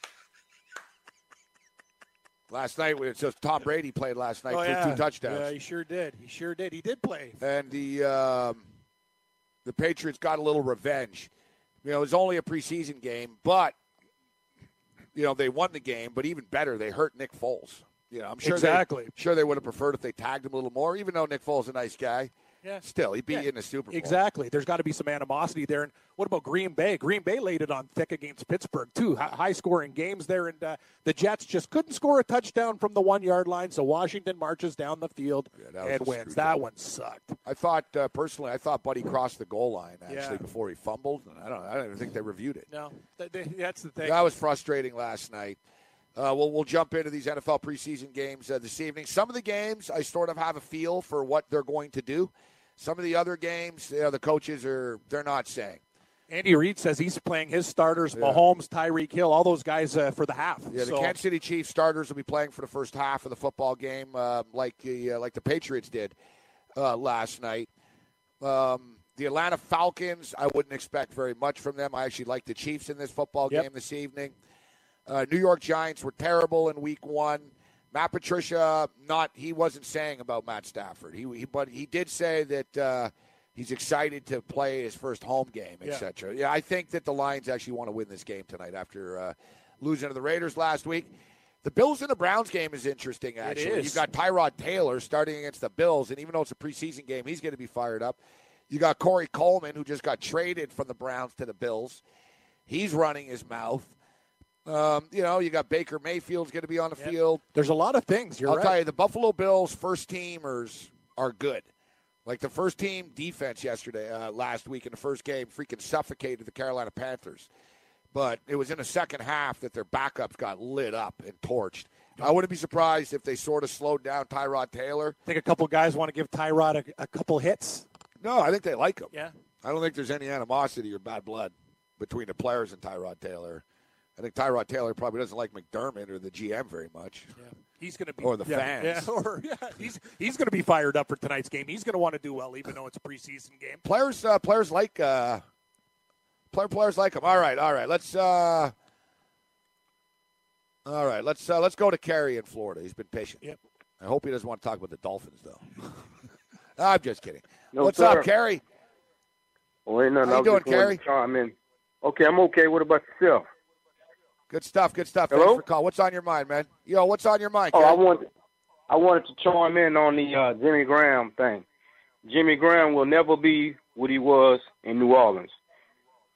Last night, we just Tom Brady played last night, Oh, threw yeah. two touchdowns. Yeah, he sure did. He sure did. He did play. And the um, the Patriots got a little revenge. You know, it was only a preseason game, but, you know, they won the game. But even better, they hurt Nick Foles. You know, I'm sure Exactly. They, sure they would have preferred if they tagged him a little more, even though Nick Foles is a nice guy. Yeah. Still, he beat Yeah, you in the Super Bowl. Exactly. There's got to be some animosity there. And what about Green Bay? Green Bay laid it on thick against Pittsburgh, too. High-scoring games there. And uh, the Jets just couldn't score a touchdown from the one-yard line, so Washington marches down the field Yeah, and wins. That one sucked. I thought, uh, personally, I thought Buddy crossed the goal line, actually, Yeah. before he fumbled. I don't I don't even think they reviewed it. No, th- th- that's the thing. That was frustrating last night. Uh, we'll, we'll jump into these N F L preseason games uh, this evening. Some of the games, I sort of have a feel for what they're going to do. Some of the other games, you know, the coaches are, they're not saying. Andy Reid says he's playing his starters, Yeah. Mahomes, Tyreek Hill, all those guys uh, for the half. Yeah, the So- Kansas City Chiefs starters will be playing for the first half of the football game, uh, like the uh, like the Patriots did uh, last night. Um, the Atlanta Falcons, I wouldn't expect very much from them. I actually like the Chiefs in this football Yep. game this evening. Uh, New York Giants were terrible in Week One. Matt Patricia, not he wasn't saying about Matt Stafford. He, he but he did say that uh, he's excited to play his first home game, et Yeah. cetera. Yeah, I think that the Lions actually want to win this game tonight after uh, losing to the Raiders last week. The Bills and the Browns game is interesting, actually. is. You've got Tyrod Taylor starting against the Bills, and even though it's a preseason game, he's going to be fired up. You got Corey Coleman, who just got traded from the Browns to the Bills. He's running his mouth. Um, you know, you got Baker Mayfield's going to be on the Yep. field. There's a lot of things. You're I'll right. tell you, the Buffalo Bills first teamers are good. Like the first team defense yesterday, uh, last week in the first game, freaking suffocated the Carolina Panthers. But it was in the second half that their backups got lit up and torched. I wouldn't be surprised if they sort of slowed down Tyrod Taylor. I think a couple guys want to give Tyrod a, a couple hits. No, I think they like him. Yeah. I don't think there's any animosity or bad blood between the players and Tyrod Taylor. I think Tyrod Taylor probably doesn't like McDermott or the G M very much. Yeah. He's going to be Or the yeah, fans. Yeah, or yeah, he's he's going to be fired up for tonight's game. He's going to want to do well, even though it's a preseason game. Players, uh, players like uh, player, players like him. All right, all right. Let's uh, all right. Let's uh, let's go to Kerry in Florida. He's been patient. Yep. I hope he doesn't want to talk about the Dolphins, though. I'm just kidding. No, What's sir. up, Kerry? Well, ain't nothing. How you I was doing, just wanted Kerry? to chime in. Okay, I'm okay. What about yourself? Good stuff. Good stuff. Hello? Thanks for calling. What's on your mind, man? Yo, what's on your mind, Oh, Kerry? I wanted, I wanted to chime in on the uh, Jimmy Graham thing. Jimmy Graham will never be what he was in New Orleans.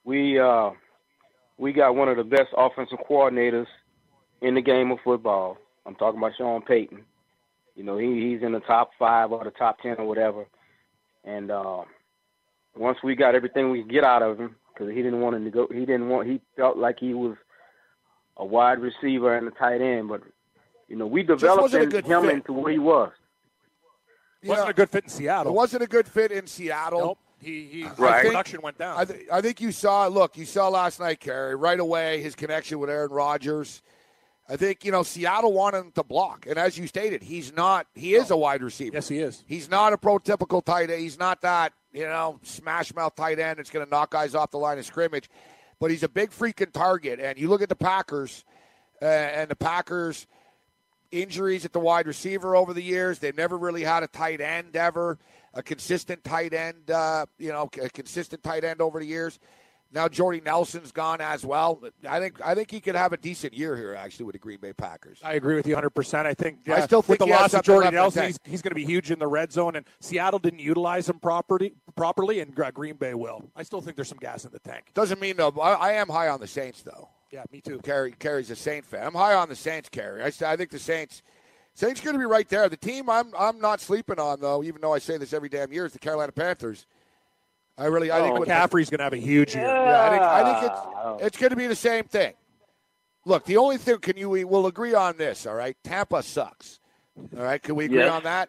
we uh, we got one of the best offensive coordinators in the game of football. I'm talking about Sean Payton. You know, he he's in the top five or the top ten or whatever. And uh, once we got everything we could get out of him, because he didn't want to go, he didn't want. He felt like he was a wide receiver and a tight end, but you know, we developed him fit. into what he was. Yeah. Wasn't a good fit in Seattle. It wasn't a good fit in Seattle. Nope. He, he right. His production went down. I, th- I think you saw, look, you saw last night, Kerry, right away his connection with Aaron Rodgers. I think, you know, Seattle wanted him to block. And as you stated, he's not, he is a wide receiver. Yes, he is. He's not a prototypical tight end. He's not that, you know, smash mouth tight end that's going to knock guys off the line of scrimmage. But he's a big freaking target. And you look at the Packers, uh, and the Packers' injuries at the wide receiver over the years. They've never really had a tight end ever, a consistent tight end, uh, you know, a consistent tight end over the years. Now Jordy Nelson's gone as well. I think I think he could have a decent year here, actually, with the Green Bay Packers. I agree with you one hundred percent. I think I still think with the loss of Jordy Nelson, he's, he's, he's going to be huge in the red zone, and Seattle didn't utilize him properly, properly, and Green Bay will. I still think there's some gas in the tank. Doesn't mean, though, I, I am high on the Saints, though. Yeah, me too. Kerry, Kerry's a Saint fan. I'm high on the Saints, Kerry. I, I think the Saints Saints going to be right there. The team I'm I'm not sleeping on, though, even though I say this every damn year, is the Carolina Panthers. I really, I oh, think McCaffrey's going to have a huge year. Yeah, I think, I think it's it's going to be the same thing. Look, the only thing can you we will agree on this, all right? Tampa sucks. All right, can we agree yes. on that?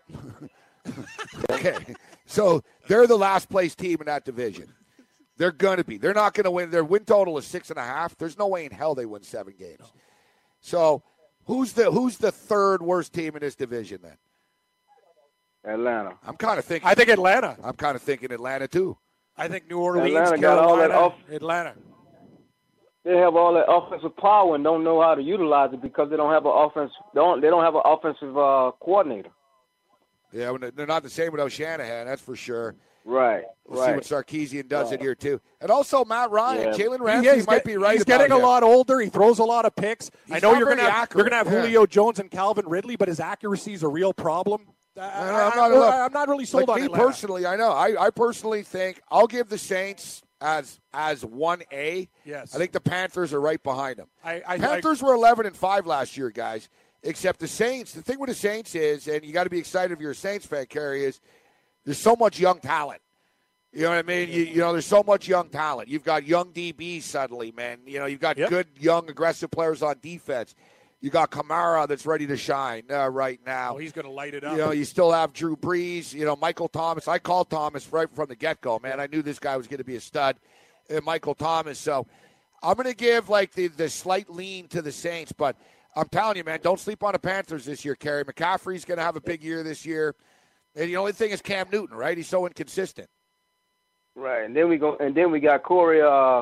Okay, so they're the last place team in that division. They're going to be. They're not going to win. Their win total is six and a half. There's no way in hell they win seven games. So, who's the who's the third worst team in this division then? Atlanta. I'm kind of thinking. I think Atlanta. I'm kind of thinking Atlanta too. I think New Orleans, Atlanta Carolina, got all that off- Atlanta. They have all that offensive power and don't know how to utilize it because they don't have an offense. They don't. They don't have an offensive uh, coordinator. Yeah, they're not the same without Shanahan. That's for sure. Right. We'll right. see what Sarkisian does right. in here too, and also Matt Ryan, Yeah. Jalen Ramsey Yeah, he's might get, be right. He's about getting him. a lot older. He throws a lot of picks. He's I know not you're going to very have accurate. you're going to have Yeah. Julio Jones and Calvin Ridley, but his accuracy is a real problem. I, No, no, I, I'm not- I, look, I'm not really sold like on me Atlanta. personally, I know. I, I personally think I'll give the Saints as as one A. Yes. I think the Panthers are right behind them. I, I, Panthers were eleven and five last year, guys. Except the Saints. The thing with the Saints is, and you got to be excited if you're a Saints fan, Kerry, is there's so much young talent. You know what I mean? You, you know, there's so much young talent. You've got young D Bs suddenly, man. You know, you've got Yep. good, young, aggressive players on defense. You got Kamara that's ready to shine uh, right now. Oh, he's going to light it up. You know, you still have Drew Brees, you know, Michael Thomas. I called Thomas right from the get-go, man. I knew this guy was going to be a stud, uh, Michael Thomas. So I'm going to give, like, the, the slight lean to the Saints. But I'm telling you, man, don't sleep on the Panthers this year, Kerry. McCaffrey's going to have a big year this year. And the only thing is Cam Newton, right? He's so inconsistent. Right, and then we go, and then we got Corey. Uh,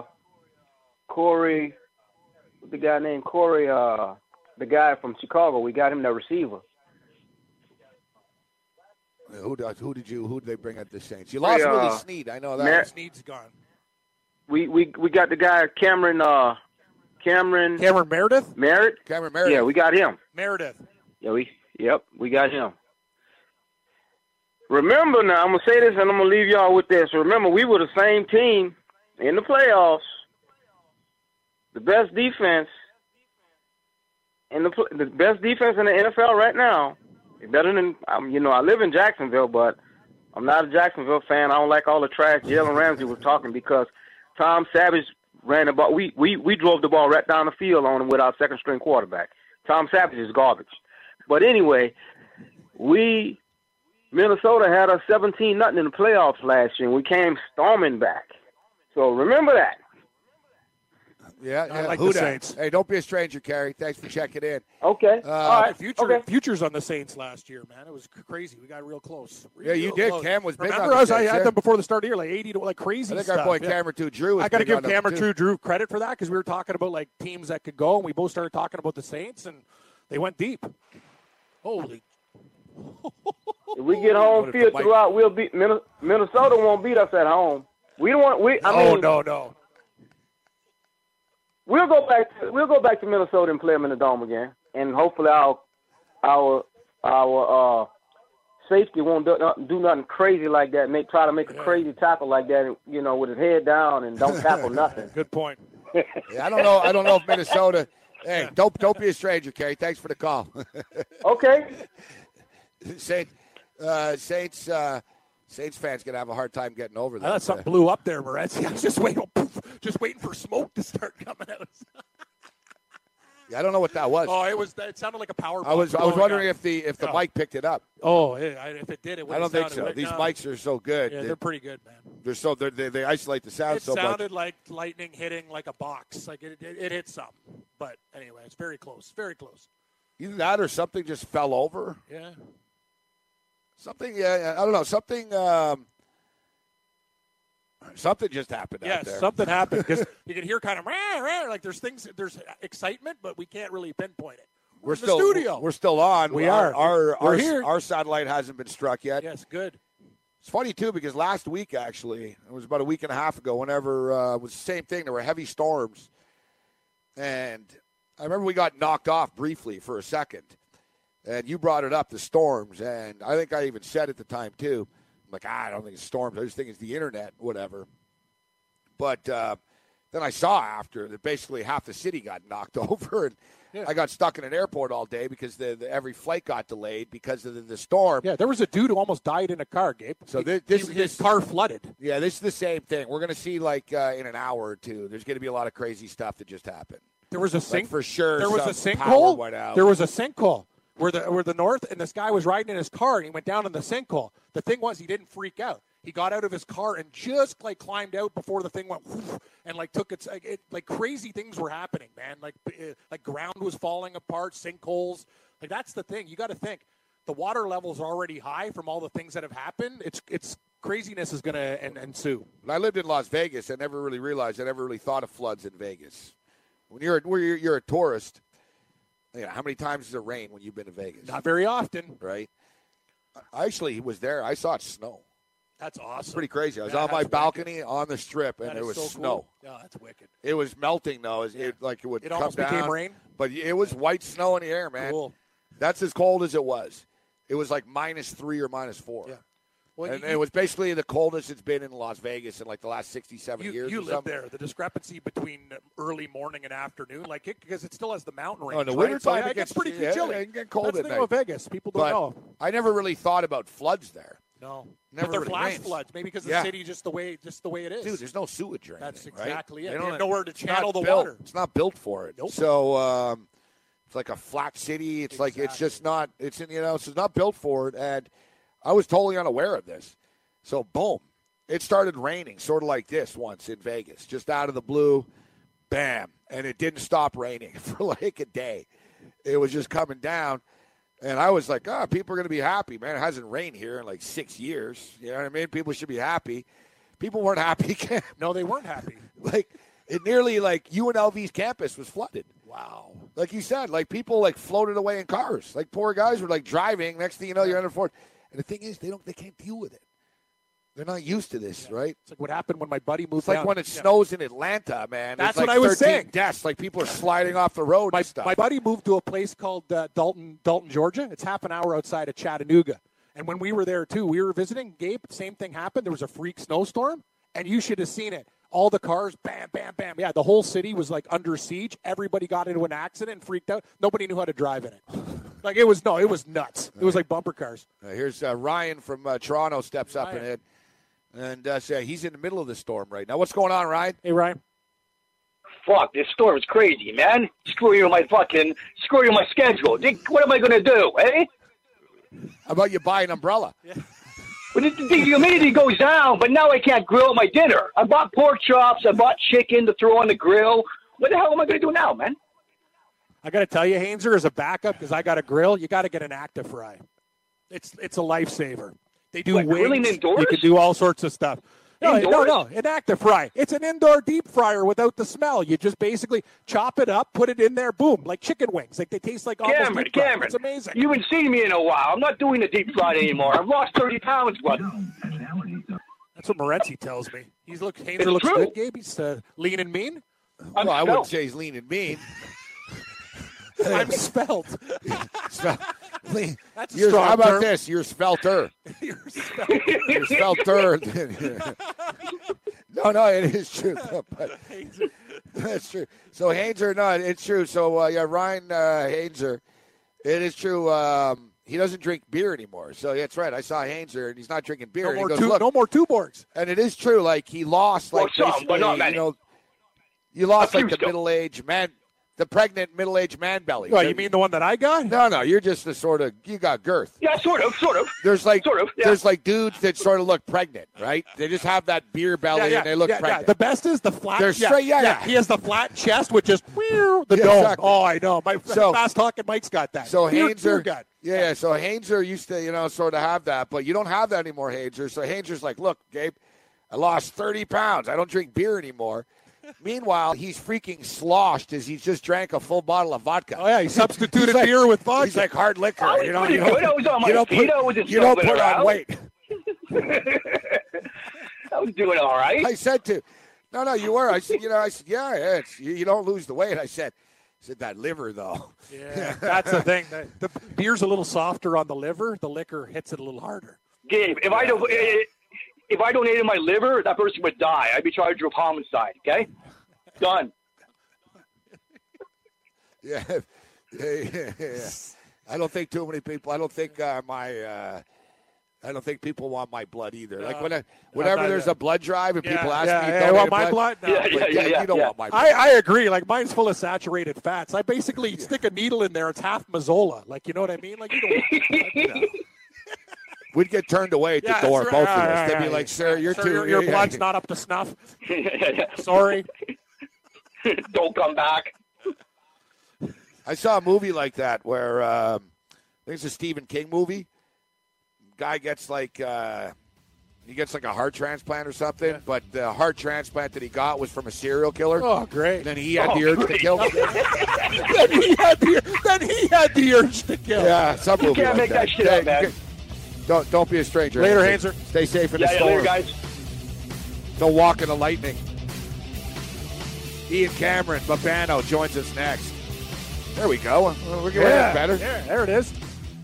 Corey, what's the guy named Corey? Uh, the guy from Chicago. We got him the receiver. Who does? Who did you? Who did they bring at the Saints? You lost Hey, uh, Willie Snead. I know that. Mer- Snead's gone. We we we got the guy Cameron. Uh, Cameron. Cameron Meredith? Merritt. Cameron Meredith. Yeah, we got him. Meredith. Yeah, we. Yep, we got him. Remember now, I'm gonna say this, and I'm gonna leave y'all with this. Remember, we were the same team in the playoffs. The best defense in the the best defense in the N F L right now. Better than um, you know. I live in Jacksonville, but I'm not a Jacksonville fan. I don't like all the trash Jalen Ramsey was talking because Tom Savage ran the ball. We we we drove the ball right down the field on him with our second string quarterback. Tom Savage is garbage. But anyway, we. Minnesota had us seventeen nothing in the playoffs last year, and we came storming back. So remember that. Yeah, I yeah. like Who the dat? Saints. Hey, don't be a stranger, Kerry. Thanks for checking in. Okay. Uh, All right. Future, Okay. Futures on the Saints last year, man. It was crazy. We got real close. Real Yeah, you did. close. Cam was big Remember on the us? I Saints, had yeah. them before the start of the year, like eighty to like crazy I think stuff. our boy yeah. Cameron too. Drew. Was I got to big give on them, Cameron too. True Drew credit for that because we were talking about like teams that could go, and we both started talking about the Saints, and they went deep. Holy. If we get home What if field the Mike- throughout, we'll beat Min- Minnesota. Won't beat us at home. We don't want. We. I oh mean, no no. We'll go back. To, we'll go back to Minnesota and play them in the dome again, and hopefully our our our uh, safety won't do, do nothing crazy like that. Make try to make a yeah. crazy tackle like that, you know, with his head down and don't tackle nothing. Good point. Yeah, I don't know. I don't know if Minnesota. Hey, don't don't be a stranger, Kerry. Thanks for the call. Okay. Saint, uh, Saints. Uh, Saints fans gonna have a hard time getting over that. I thought something blew up there, Moretzi. I was just waiting, poof, just waiting for smoke to start coming out. Yeah, I don't know what that was. Oh, it was. It sounded like a power. I was. I was wondering up. if the if the oh. mic picked it up. Oh, yeah, if it did, it would. I don't think so. These no. mics are so good. Yeah, they, they're pretty good, man. They're so they're, they they isolate the sound it so much. It sounded like lightning hitting like a box. Like it, it, it hit something. But anyway, it's very close. Very close. Either that or something just fell over. Yeah. Something. Yeah. I don't know. Something. Um, Something just happened yes, out there. something happened because you can hear kind of rah, rah, like there's things, there's excitement, but we can't really pinpoint it. We're, we're in still, the studio. We're still on. We our, are. Our we're our, here. Our satellite hasn't been struck yet. Yes, good. It's funny too because last week actually, it was about a week and a half ago. Whenever uh, it was the same thing, there were heavy storms, and I remember we got knocked off briefly for a second, and you brought it up, the storms, and I think I even said at the time too, I'm like, ah, I don't think it's storms. I just think it's the internet, whatever. But uh, then I saw after that basically half the city got knocked over, and yeah. I got stuck in an airport all day because the, the, every flight got delayed because of the, the storm. Yeah, there was a dude who almost died in a car, Gabe. So he, this, this, he, this his car flooded. Yeah, this is the same thing. We're going to see, like, uh, in an hour or two, there's going to be a lot of crazy stuff that just happened. There was a sink. Like for sure. There was a sinkhole. There was a sinkhole where the where the north, and this guy was riding in his car, and he went down in the sinkhole. The thing was, he didn't freak out. He got out of his car and just like climbed out before the thing went whoosh, and like took its like, it, like crazy things were happening, man. Like uh, like ground was falling apart, sinkholes. Like that's the thing. You got to think the water levels are already high from all the things that have happened. It's it's craziness is going to ensue. When I lived in Las Vegas, I never really realized. I never really thought of floods in Vegas. When you're when you're, you're a tourist, you know, how many times does it rain when you've been to Vegas? Not very often, right? I actually was there. I saw it snow. That's awesome. Pretty crazy. I was yeah, on my wicked. balcony on the strip, and that there was so snow. Cool. Yeah, that's wicked. It was melting, though. It, yeah. it like it would it come almost down. became rain. But it was white snow in the air, man. Cool. That's as cold as it was. It was like minus three or minus four. Yeah. Well, and you, it was basically the coldest it's been in Las Vegas in like the last sixty, seventy you, years. You or live something. there. The discrepancy between early morning and afternoon, like it, because it still has the mountain range. Oh, in the right? winter so time, it, it gets, gets pretty yeah, chilly. It can get cold That's at the night. thing about Vegas. People don't but know. I never really thought about floods there. No, never but they're really flash rains. floods. Maybe because the yeah. city just the way just the way it is. Dude, there's no sewage or anything. That's exactly right? it. They They have nowhere to channel the built, water. It's not built for it. Nope. So um, it's like a flat city. It's exactly. like it's just not. It's in you know. So it's not built for it. And I was totally unaware of this. So boom, it started raining, sort of like this once in Vegas, just out of the blue, bam, and it didn't stop raining for like a day. It was just coming down. And I was like, oh, people are going to be happy, man. It hasn't rained here in like six years. You know what I mean? People should be happy. People weren't happy. No, they weren't happy. Like, it nearly, like, U N L V's campus was flooded. Wow. Like you said, like, people, like, floated away in cars. Like, poor guys were, like, driving. Next thing you know, you're under four. And the thing is, they don't, they can't deal with it. They're not used to this, yeah. right? It's like what happened when my buddy moved It's like down. when it yeah. snows in Atlanta, man. That's There's what like I was saying. Deaths, like people are sliding off the road my, and stuff. My buddy moved to a place called uh, Dalton, Dalton, Georgia. It's half an hour outside of Chattanooga. And when we were there, too, we were visiting. Gabe, same thing happened. There was a freak snowstorm, and you should have seen it. All the cars, bam, bam, bam. Yeah, the whole city was, like, under siege. Everybody got into an accident and freaked out. Nobody knew how to drive in it. Like, it was, no, it was nuts. It was like bumper cars. Uh, here's uh, Ryan from uh, Toronto steps up Ryan. in it. And uh, so he's in the middle of the storm right now. What's going on, Ryan? Hey, Ryan. Fuck, this storm's crazy, man. Screw you with my fucking, screw you with my schedule. What am I going to do, eh? How about you buy an umbrella? Yeah. Well, the, the humidity goes down, but now I can't grill my dinner. I bought pork chops. I bought chicken to throw on the grill. What the hell am I going to do now, man? I got to tell you, Hainzer, as a backup, because I got a grill, you got to get an Active Fry. It's it's a lifesaver. They do what, wings. Grilling indoors? You can do all sorts of stuff. No, Indoors? no, no, an Active Fry. It's an indoor deep fryer without the smell. You just basically chop it up, put it in there, boom, like chicken wings. Like they taste like almost Cameron, deep fried. Cameron, It's amazing. You haven't seen me in a while. I'm not doing the deep fried anymore. I've lost thirty pounds, brother. That's what Morenzi tells me. He's look. Hainzer It's looks true. good, Gabe. He's uh, lean and mean. I'm well, I wouldn't spelt. say he's lean and mean. I'm spelt. Spell- That's a you're, strong how about term. this? You're svelter. You're spelled- You're svelter. No, no, it is true. But that's true. So Hainzer, no, it's true. So uh, yeah, Ryan uh, Hainzer, it is true. Um, he doesn't drink beer anymore. So that's right. I saw Hainzer, and he's not drinking beer. no, and he more goes, two, look, no more Tuborgs. and it is true. Like he lost, like Well, some, basically, but not many. you know, you lost A few like the still. middle-aged man, the pregnant middle-aged man belly. Oh, you mean the one that I got? No, no, you're just a sort of you got girth. Yeah, sort of, sort of. There's like Sort of, yeah. there's like dudes that sort of look pregnant, right? They just have that beer belly Yeah, yeah, and they look yeah, yeah. pregnant. The best is the flat. They're straight- yeah, yeah. He has the flat chest with just whew, the Yeah, dome. exactly. Oh, I know. My So- fast talking Mike's got that. So Beer- beer Hainzer, gut. yeah, yeah, so Hainzer used to, you know, sort of have that, but you don't have that anymore, Hainzer. So Hainzer's like, look, Gabe, I lost thirty pounds. I don't drink beer anymore. Meanwhile, he's freaking sloshed as he just drank a full bottle of vodka. Oh yeah, he substituted He's like- beer with vodka. He's like hard liquor. I was you know, pretty you don't, good. I was on my you don't feet. I put, wasn't you don't stumbling put on around. weight. I was doing all right. I said to, no, no, you were. I said, you know, I said, yeah, yeah it's, you, you don't lose the weight. I said, I said that liver though. Yeah, that's the thing. The, the beer's a little softer on the liver. The liquor hits it a little harder. Gabe, if I don't, if I donated my liver, that person would die. I'd be charged with homicide. Okay, done. Yeah. yeah, yeah. I don't think too many people. I don't think uh, my. Uh, I don't think people want my blood either. Like when I, whenever not there's yet. a blood drive and Yeah, people ask yeah, me, yeah, donate want my blood? No. Yeah, Like, yeah, yeah, you don't yeah. want my blood. I, I agree. Like mine's full of saturated fats. I basically stick a needle in there. It's half Mazzola. Like you know what I mean? Like you don't. Want you know. We'd get turned away at the Yeah, door, that's both right. of us. Yeah, They'd yeah, be yeah. like, "Sir, you're Sir, too. Your, your yeah, blood's yeah. not up to snuff. Sorry. Don't come back. I saw a movie like that where um, I think it's a Stephen King movie. Guy gets like uh, he gets like a heart transplant or something, Yeah. but the heart transplant that he got was from a serial killer. Oh, great. And then he had Oh, the urge to great. kill. then he had the then he had the urge to kill. Yeah, some movie can't like make that shit Yeah, up, you man. can- Don't don't be a stranger. Later, Hainzer. Hainzer. Stay safe in Yeah, the yeah, storm. later, guys. Don't walk in the lightning. Ian Cameron, Babano joins us next. There we go. We're getting better. Yeah, there it is.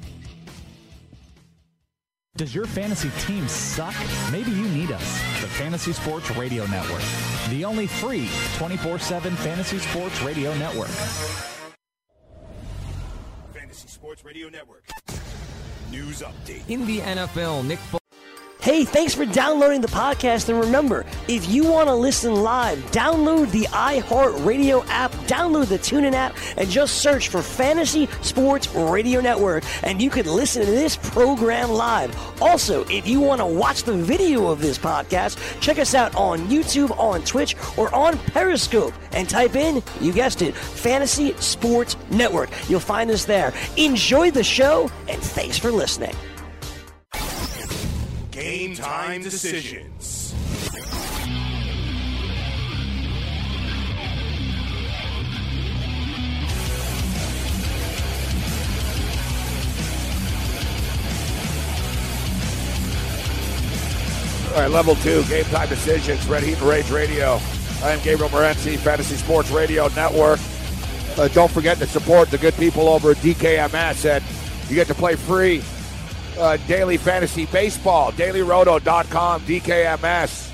Does your fantasy team suck? Maybe you need us, the Fantasy Sports Radio Network, the only free twenty-four seven Fantasy Sports Radio Network. Fantasy Sports Radio Network. News update. In the N F L, Nick Foles. Hey, thanks for downloading the podcast. And remember, if you want to listen live, download the iHeartRadio app, download the TuneIn app, and just search for Fantasy Sports Radio Network, and you can listen to this program live. Also, if you want to watch the video of this podcast, check us out on YouTube, on Twitch, or on Periscope, and type in, you guessed it, Fantasy Sports Network. You'll find us there. Enjoy the show, and thanks for listening. Game time decisions. All right, level two, game time decisions, Red Heat and Rage Radio. I am Gabriel Morency, Fantasy Sports Radio Network. Uh, don't forget to support the good people over at D K M S, and you get to play free uh, daily fantasy baseball, daily roto dot com, D K M S.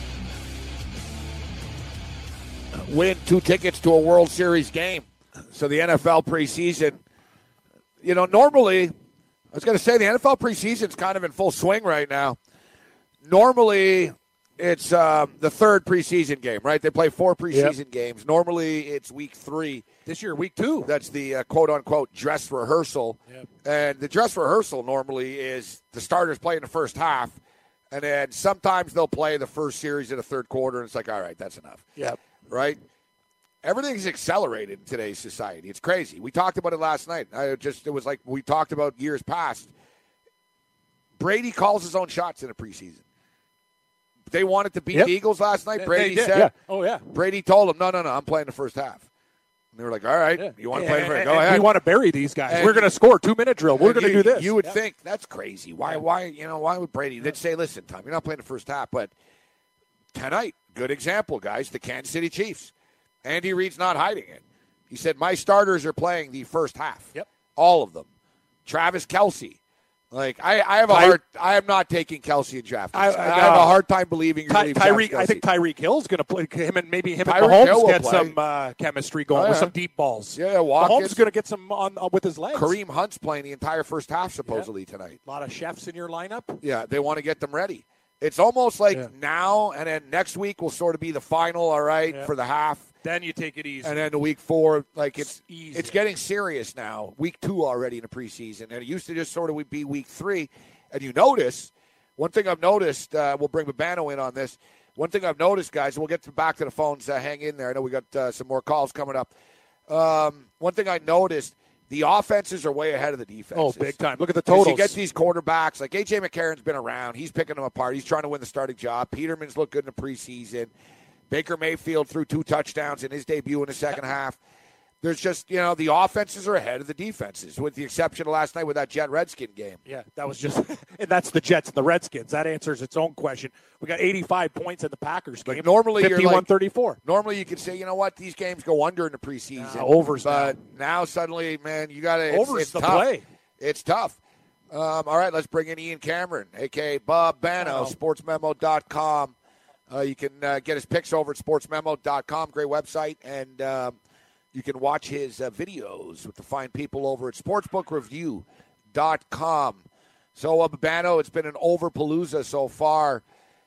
Win two tickets to a World Series game. So the N F L preseason, you know, normally, I was going to say the N F L preseason is kind of in full swing right now. Normally, it's um, the third preseason game, right? They play four preseason Yep. games. Normally, it's week three. This year, week two. That's the uh, quote-unquote dress rehearsal. Yep. And the dress rehearsal normally is the starters play in the first half, and then sometimes they'll play the first series in the third quarter, and it's like, all right, that's enough. Yep. Right? Everything's accelerated in today's society. It's crazy. We talked about it last night. I just It was like we talked about years past. Brady calls his own shots in the preseason. They wanted to beat Yep. the Eagles last night. They- Brady they did, said, yeah. Oh, yeah. Brady told him, no, no, no, I'm playing the first half. And they were like, all right, Yeah. you want to play the first And- Go and ahead. We want to bury these guys. And- We're going to score two-minute drill. We're And going to you- do this. You would Yeah. think that's crazy. Why? Why? You know, why would Brady? They'd say, "Listen, Tom, you're not playing the first half." But tonight, good example, guys. The Kansas City Chiefs. Andy Reid's not hiding it. He said, "My starters are playing the first half. Yep. All of them." Travis Kelce. Like I, I have a Ty- hard. I am not taking Kelce in draft. I, I- I, I have know. a hard time believing you're Ty- going to leave Tyreek, Travis I think Kelce. Tyreek Hill's going to play him, and maybe him Tyreek and Mahomes Hill will get play. some uh, chemistry going Oh, with yeah. some deep balls. Yeah, Watkins. Mahomes going to get some on uh, with his legs. Kareem Hunt's playing the entire first half supposedly tonight. A lot of chefs in your lineup. Yeah, they want to get them ready. It's almost like Yeah. now and then next week will sort of be the final. All right, Yeah. for the half. Then you take it easy. And then the week four, like it's Easy. it's getting serious now. Week two already in the preseason, and it used to just sort of be week three. And you notice one thing I've noticed. Uh, we'll bring Babano in on this. One thing I've noticed, guys. We'll get to back to the phones. Uh, hang in there. I know we got uh, some more calls coming up. Um, one thing I noticed: the offenses are way ahead of the defenses. Oh, big time. Look at the 'Cause totals. You get these quarterbacks like A J McCarron's been around. He's picking them apart. He's trying to win the starting job. Peterman's looked good in the preseason. Baker Mayfield threw two touchdowns in his debut in the second half. There's just, you know, the offenses are ahead of the defenses, with the exception of last night with that Jet Redskin game. Yeah, that was just – and that's the Jets and the Redskins. That answers its own question. We got eighty-five points in the Packers game. Like normally you're like- fifty-one thirty-four. Normally you could say, you know what, these games go under in the preseason. Nah, overs But now. suddenly, man, you got to – Overs it's the tough. play. It's tough. Um, all right, let's bring in Ian Cameron, a k a. Bob Bano, Oh. sports memo dot com. Uh, you can uh, get his picks over at sports memo dot com. Great website. And um, you can watch his uh, videos with the fine people over at sportsbook review dot com. So, uh, Babano, it's been an overpalooza so far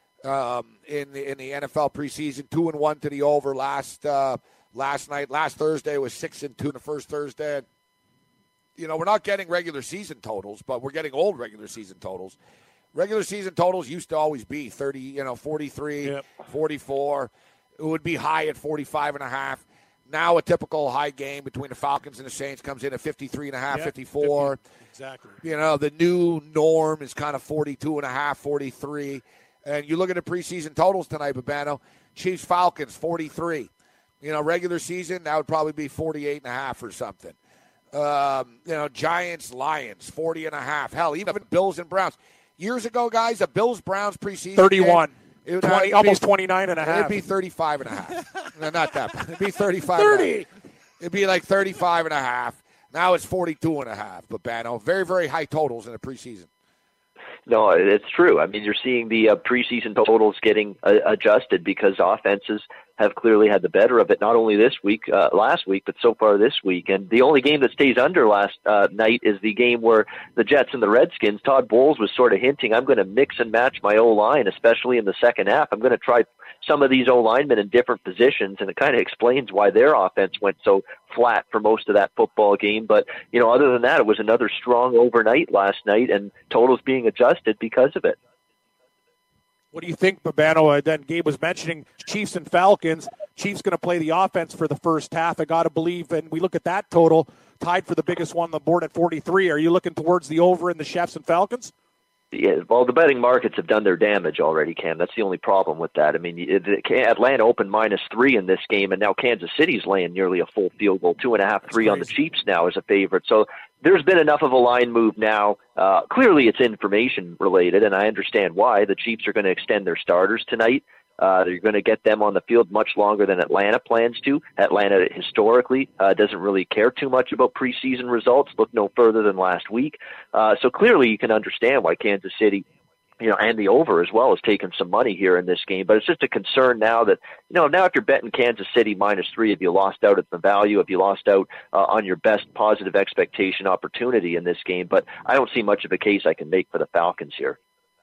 um, in, the, in the N F L preseason. Two and one to the over last uh, last night. Last Thursday was six and two in the first Thursday. You know, we're not getting regular season totals, but we're getting old regular season totals. Regular season totals used to always be thirty, you know, forty-three, Yep. forty-four. It would be high at forty-five and a half. Now a typical high game between the Falcons and the Saints comes in at fifty-three and a half, Yep, fifty-four. fifty Exactly. You know, the new norm is kind of forty-two and a half, forty-three. And you look at the preseason totals tonight, Babano. Chiefs Falcons forty-three. You know, regular season that would probably be forty-eight and a half or something. Um, you know, Giants Lions forty and a half. Hell, even Bills and Browns. Years ago, guys, the Bills-Browns preseason thirty-one. game, it would twenty, be- almost twenty-nine and a half. It'd be thirty-five and a half. No, not that. It'd be thirty-five. thirty. And a half. It'd be like thirty-five and a half. Now it's forty-two and a half. But Bano, very, very high totals in the preseason. No, it's true. I mean, you're seeing the uh, preseason totals getting uh, adjusted because offenses have clearly had the better of it, not only this week, uh, last week, but so far this week. And the only game that stays under last uh, night is the game where the Jets and the Redskins, Todd Bowles was sort of hinting, I'm going to mix and match my O-line, especially in the second half. I'm going to try some of these O-linemen in different positions, and it kind of explains why their offense went so flat for most of that football game. But, you know, other than that, it was another strong overnight last night, and totals being adjusted because of it. What do you think, Babano? Uh, then Gabe was mentioning Chiefs and Falcons. Chiefs going to play the offense for the first half. I got to believe, and we look at that total, tied for the biggest one on the board at forty-three. Are you looking towards the over in the Chiefs and Falcons? Yeah, well, the betting markets have done their damage already, Cam. That's the only problem with that. I mean, it- Atlanta opened minus three in this game, and now Kansas City's laying nearly a full field goal, two and a half, three on the Chiefs now as a favorite. So there's been enough of a line move now. Uh, clearly, it's information related, and I understand why. The Chiefs are going to extend their starters tonight. Uh, they're going to get them on the field much longer than Atlanta plans to. Atlanta historically uh, doesn't really care too much about preseason results. Look no further than last week. Uh, so clearly you can understand why Kansas City, you know, and the over as well has taken some money here in this game. But it's just a concern now that, you know, now if you're betting Kansas City minus three, have you lost out at the value? Have you lost out uh, on your best positive expectation opportunity in this game? But I don't see much of a case I can make for the Falcons here.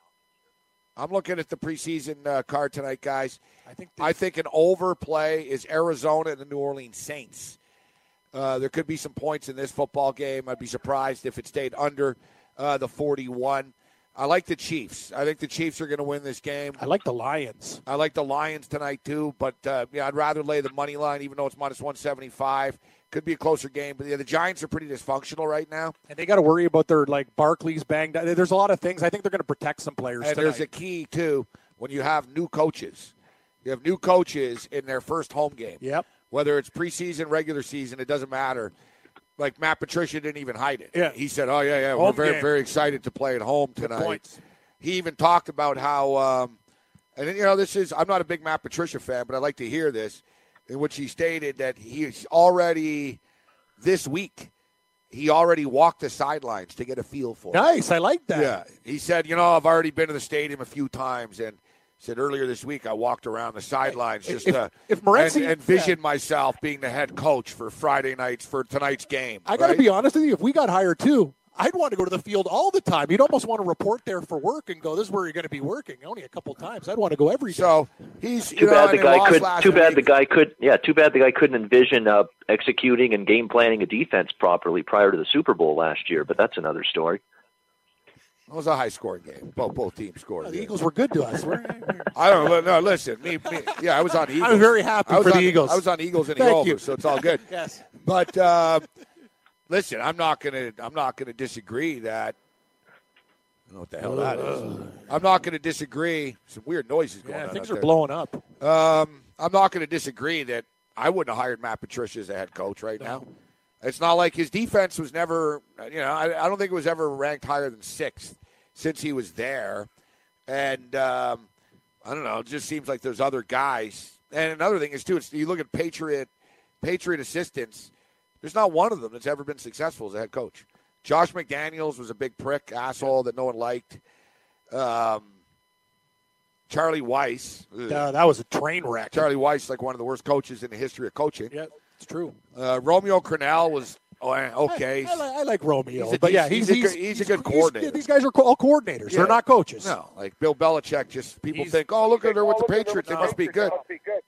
I'm looking at the preseason uh, card tonight, guys. I think I think an overplay is Arizona and the New Orleans Saints. Uh, there could be some points in this football game. I'd be surprised if it stayed under uh, the forty-one. I like the Chiefs. I think the Chiefs are going to win this game. I like the Lions. I like the Lions tonight, too. But, uh, yeah, I'd rather lay the money line, even though it's minus one seventy-five. Could be a closer game. But, yeah, the Giants are pretty dysfunctional right now. And they got to worry about their, like, Barkley's banged out. There's a lot of things. I think they're going to protect some players And tonight. there's a key, too, when you have new coaches. You have new coaches in their first home game. Yep. Whether it's preseason, regular season, it doesn't matter. Like, Matt Patricia didn't even hide it. Yeah. He said, oh, yeah, yeah, Home we're very, game. very excited to play at home Good tonight. points. He even talked about how, um, and, you know, this is, I'm not a big Matt Patricia fan, but I'd like to hear this, in which he stated that he's already this week he already walked the sidelines to get a feel for it. Nice. I like that. Yeah. He said, you know, I've already been to the stadium a few times, and said earlier this week I walked around the sidelines just if, to if Morency, and, envision yeah. myself being the head coach for Friday nights for tonight's game. I got to right? be honest with you. If we got hired too, I'd want to go to the field all the time. You'd almost want to report there for work and go, this is where you're going to be working. Only a couple times. I'd want to go every day. So he's too you bad know, the guy could. Too bad week. the guy could. Yeah, too bad the guy couldn't envision uh, executing and game planning a defense properly prior to the Super Bowl last year. But that's another story. It was a high-scoring game. Both both teams scored. Oh, the Eagles were good to us. I don't know. No, listen. Me, me, yeah, I was on the Eagles. I'm very happy I was for on, the Eagles. I was on the Eagles and the Thank over, you. so it's all good. Yes. But uh, listen, I'm not gonna. I'm not gonna disagree that. I don't know what the hell that is. I'm not going to disagree. Some weird noises going Yeah, on. things out are there. blowing up. Um, I'm not going to disagree that I wouldn't have hired Matt Patricia as a head coach right now. It's not like his defense was never, you know, I, I don't think it was ever ranked higher than sixth since he was there. And um, I don't know, it just seems like there's other guys. And another thing is, too, it's, you look at Patriot Patriot assistants, there's not one of them that's ever been successful as a head coach. Josh McDaniels was a big prick, asshole that no one liked. Um, Charlie Weiss. Uh, that was a train wreck. Charlie Weiss, like one of the worst coaches in the history of coaching. Yeah, it's true. Uh, Romeo Crennel was oh, okay. I, I, like, I like Romeo, He's a but yeah, decent- he's, he's a he's, good- he's a good coordinator. These guys are all coordinators. Yeah. They're not coaches. No, like Bill Belichick, just people He's- think, oh, look at her with the Patriots. They must be good.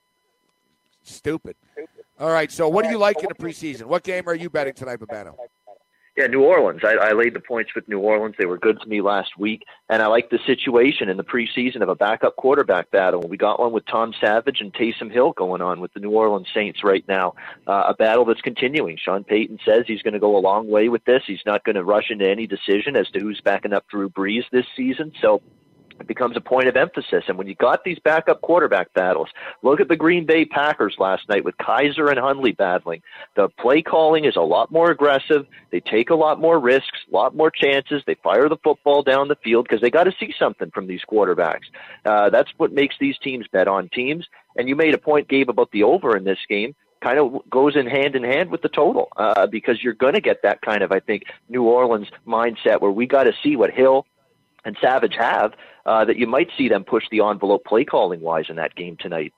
Stupid. All right, so what do you like in the preseason? What game are you betting tonight, Babano? Yeah, New Orleans. I, I laid the points with New Orleans. They were good to me last week, and I like the situation in the preseason of a backup quarterback battle. We got one with Tom Savage and Taysom Hill going on with the New Orleans Saints right now, uh, a battle that's continuing. Sean Payton says he's going to go a long way with this. He's not going to rush into any decision as to who's backing up Drew Brees this season, so it becomes a point of emphasis. And when you got these backup quarterback battles, look at the Green Bay Packers last night with Kaiser and Hundley battling. The play calling is a lot more aggressive. They take a lot more risks, a lot more chances. They fire the football down the field because they got to see something from these quarterbacks. Uh, that's what makes these teams bet on teams. And you made a point, Gabe, about the over in this game. Kind of goes in hand in hand with the total uh, because you're going to get that kind of, I think, New Orleans mindset where we got to see what Hill and Savage have, uh, that you might see them push the envelope play calling wise in that game tonight.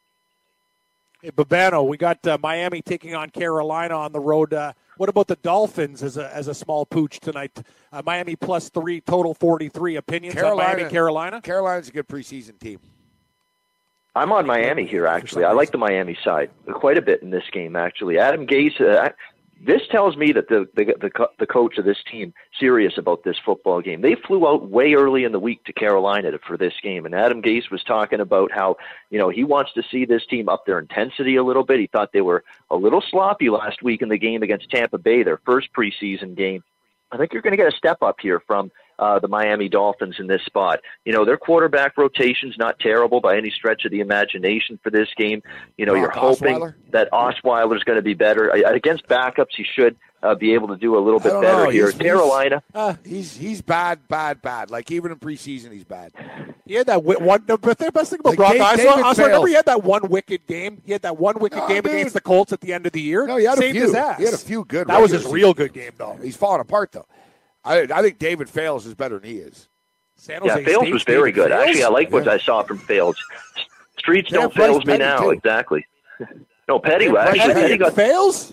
Hey, Babano, we got uh, Miami taking on Carolina on the road. Uh, what about the Dolphins as a as a small pooch tonight? Uh, Miami plus three, total forty-three. Opinions on Miami, Carolina? Carolina's a good preseason team. I'm on Miami here, actually. I like the Miami side quite a bit in this game, actually. Adam Gase, uh, this tells me that the, the the the coach of this team serious about this football game. They flew out way early in the week to Carolina to, for this game, and Adam Gase was talking about how, you know, he wants to see this team up their intensity a little bit. He thought they were a little sloppy last week in the game against Tampa Bay, their first preseason game. I think you're going to get a step up here from uh, the Miami Dolphins in this spot. You know, their quarterback rotation's not terrible by any stretch of the imagination for this game. You know, Brock you're hoping Osweiler? that Osweiler's going to be better. Against backups, he should uh, be able to do a little I bit don't better know. here. He's- Carolina. Uh, he's he's bad, bad, bad. Like even in preseason, he's bad. He had that wi- one. The best thing about Like Brock Dave- Osweiler, David Osweiler, Fales. remember he had that one wicked game. He had that one wicked No, game dude. against the Colts at the end of the year. No, he had a Saved few. his ass. He had a few good. That was his regular real season. good game, though. He's falling apart though. I I think David Fales is better than he is. San Yeah, Jose Fales State, was very David good. Fales? Actually, I like what Yeah. I saw from Fales. Streets Yeah, don't Bryce fails me Petty, now. too. Exactly. No, Petty. Yeah, well, Bryce actually, Petty Petty got Fails?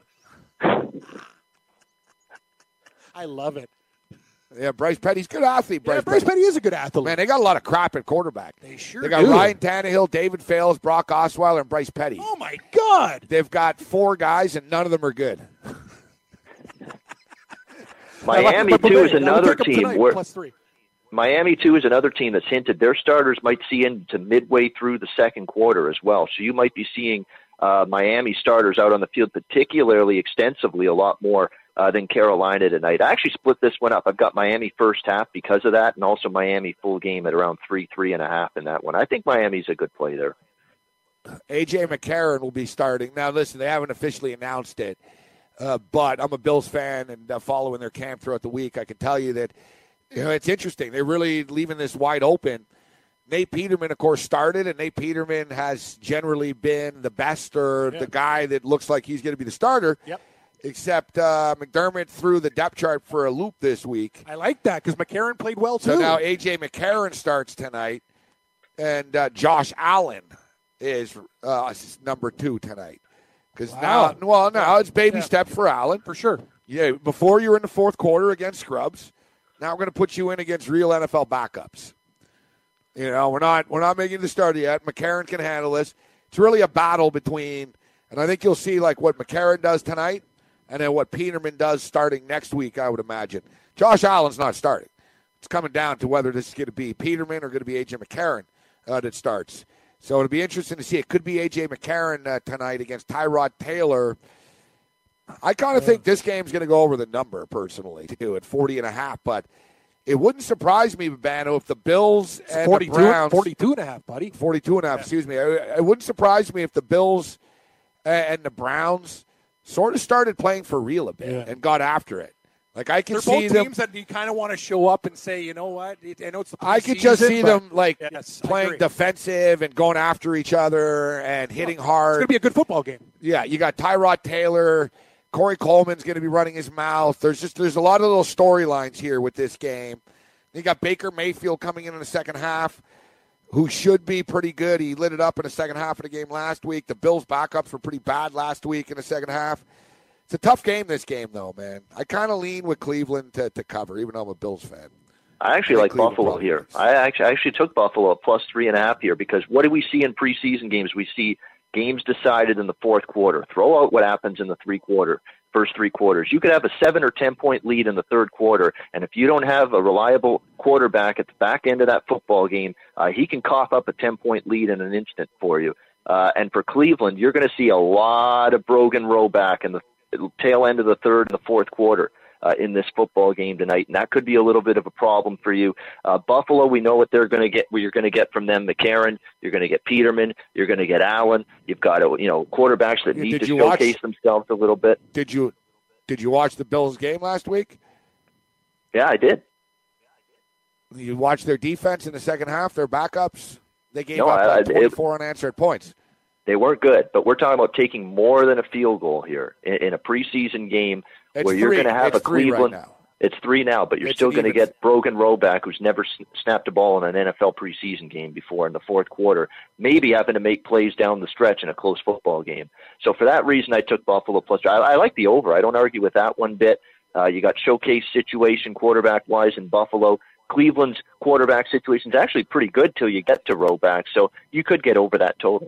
I love it. Yeah, Bryce Petty's a good athlete. Bryce, Yeah, Bryce Petty. Petty is a good athlete. Man, they got a lot of crap at quarterback. They sure They got do. Ryan Tannehill, David Fales, Brock Osweiler, and Bryce Petty. Oh, my God. They've got four guys, and none of them are good. Miami But- but- too but- is I would another take 'em team tonight, where plus three. Miami too is another team that's hinted their starters might see into midway through the second quarter as well. So you might be seeing uh, Miami starters out on the field particularly extensively, a lot more uh, than Carolina tonight. I actually split this one up. I've got Miami first half because of that, and also Miami full game at around three, three and a half in that one. I think Miami's a good play there. A J McCarron will be starting. Now, listen, they haven't officially announced it, uh, but I'm a Bills fan and uh, following their camp throughout the week. I can tell you that you know it's interesting. They're really leaving this wide open. Nate Peterman, of course, started, and Nate Peterman has generally been the best or Yeah. the guy that looks like he's going to be the starter. Yep. except uh, McDermott threw the depth chart for a loop this week. I like that because McCarron played well, too. So now A J. McCarron starts tonight, and uh, Josh Allen is uh, number two tonight. Because Wow. now, well, now it's baby Yeah. steps for Allen. For sure. Yeah, before you were in the fourth quarter against scrubs. Now we're going to put you in against real N F L backups. You know, we're not we're not making the start yet. McCarron can handle this. It's really a battle between, and I think you'll see like what McCarron does tonight, and then what Peterman does starting next week. I would imagine Josh Allen's not starting. It's coming down to whether this is going to be Peterman or going to be A J. McCarron uh, that starts. So it'll be interesting to see. It could be A J. McCarron uh, tonight against Tyrod Taylor. I kind of think this game's going to go over the number, personally, too, at forty and a half. But it wouldn't surprise me, Babano, if the Bills and forty-two, the Browns... forty-two and a half, buddy. forty-two and a half, Yeah. excuse me. It wouldn't surprise me if the Bills and the Browns sort of started playing for real a bit Yeah. and got after it. Like, I can They're see both them... teams that you kind of want to show up and say, you know what, it, I know it's the I could just preseason, see but- them, like, Yes, I playing agree. defensive and going after each other and hitting It's hard. going to be a good football game. Yeah, you got Tyrod Taylor. Corey Coleman's going to be running his mouth. There's just there's a lot of little storylines here with this game. You got Baker Mayfield coming in in the second half, who should be pretty good. He lit it up in the second half of the game last week. The Bills' backups were pretty bad last week in the second half. It's a tough game, this game, though, man. I kind of lean with Cleveland to, to cover, even though I'm a Bills fan. I actually I like think Cleveland Buffalo probably here. wins. I actually, I actually took Buffalo at plus three and a half here because what do we see in preseason games? We see games decided in the fourth quarter. Throw out what happens in the three quarter, first three quarters. You could have a seven or ten point lead in the third quarter, and if you don't have a reliable quarterback at the back end of that football game, uh, he can cough up a ten point lead in an instant for you. Uh, and for Cleveland, you're going to see a lot of Brogan row back in the tail end of the third and the fourth quarter uh, in this football game tonight, and that could be a little bit of a problem for you. Uh, Buffalo, we know what they're going to get. What you're going to get from them: McCarron. You're going to get Peterman. You're going to get Allen. You've got you know quarterbacks that Yeah, need did to you showcase watch- themselves a little bit. Did you did you watch the Bills game last week? Yeah, I did. You watched their defense in the second half, their backups. They gave No, up I- like I- it- twenty-four unanswered points. They weren't good, but we're talking about taking more than a field goal here in, in a preseason game It's where you're three. going to have It's a three right Cleveland. now. It's three now, but you're It's still an going to even- get Brogan Roback, who's never s- snapped a ball in an N F L preseason game before in the fourth quarter, maybe having to make plays down the stretch in a close football game. So for that reason, I took Buffalo plus. I, I like the over. I don't argue with that one bit. Uh, you got showcase situation quarterback-wise in Buffalo. Cleveland's quarterback situation is actually pretty good till you get to Roback, so you could get over that total.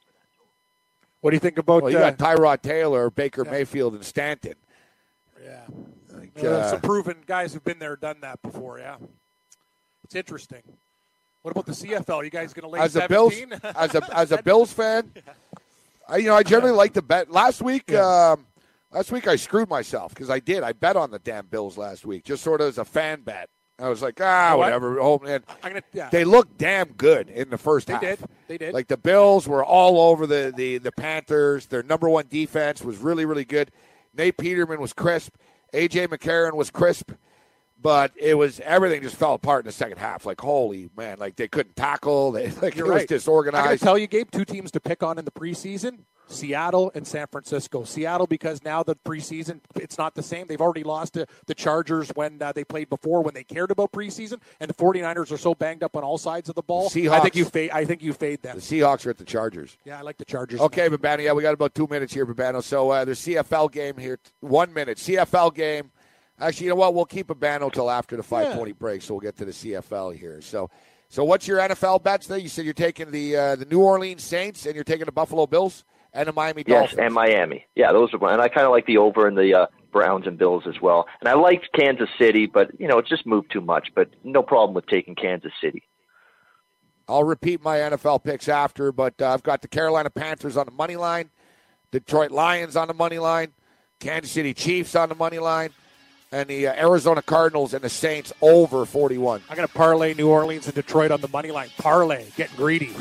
What do you think about Well, you uh, got Tyrod Taylor, Baker yeah. Mayfield, and Stanton. Yeah. Like, Uh, uh, some proven guys who've been there, done that before, yeah. It's interesting. What about the C F L? You guys going to lay as a Bills seventeen? as a as a Bills fan, I you know I generally like to bet. Last week, Yeah. um, last week I screwed myself because I did. I bet on the damn Bills last week, just sort of as a fan bet. I was like, ah, You know what? whatever. Oh man, I'm gonna, yeah. they looked damn good in the first They half. did. They did. Like the Bills were all over the, the, the Panthers. Their number one defense was really, really good. Nate Peterman was crisp. A J. McCarron was crisp. But it was everything just fell apart in the second half. Like, holy man, like they couldn't tackle. They, like You're it was right. I got to disorganized. tell you, Gabe, two teams to pick on in the preseason, Seattle and San Francisco. Seattle, because now the preseason, it's not the same. They've already lost to the Chargers when uh, they played before, when they cared about preseason, and the 49ers are so banged up on all sides of the ball. The I think Seahawks- you fade, I think you fade them. The Seahawks are at the Chargers. Yeah, I like the Chargers. Okay, Babano. Yeah, we got about two minutes here, Babano. So uh, there's C F L game here. One minute. C F L game. Actually, you know what? We'll keep Babano till after the five twenty Yeah. break, so we'll get to the C F L here. So, so what's your N F L bets there? You said you're taking the uh, the New Orleans Saints and you're taking the Buffalo Bills and the Miami Yes, Dolphins. and Miami. Yeah, those are, and I kind of like the over in the uh, Browns and Bills as well. And I liked Kansas City, but you know, it's just moved too much. But no problem with taking Kansas City. I'll repeat my N F L picks after, but uh, I've got the Carolina Panthers on the money line, Detroit Lions on the money line, Kansas City Chiefs on the money line, and the uh, Arizona Cardinals and the Saints over forty-one. I'm going to parlay New Orleans and Detroit on the money line. Parlay, getting greedy.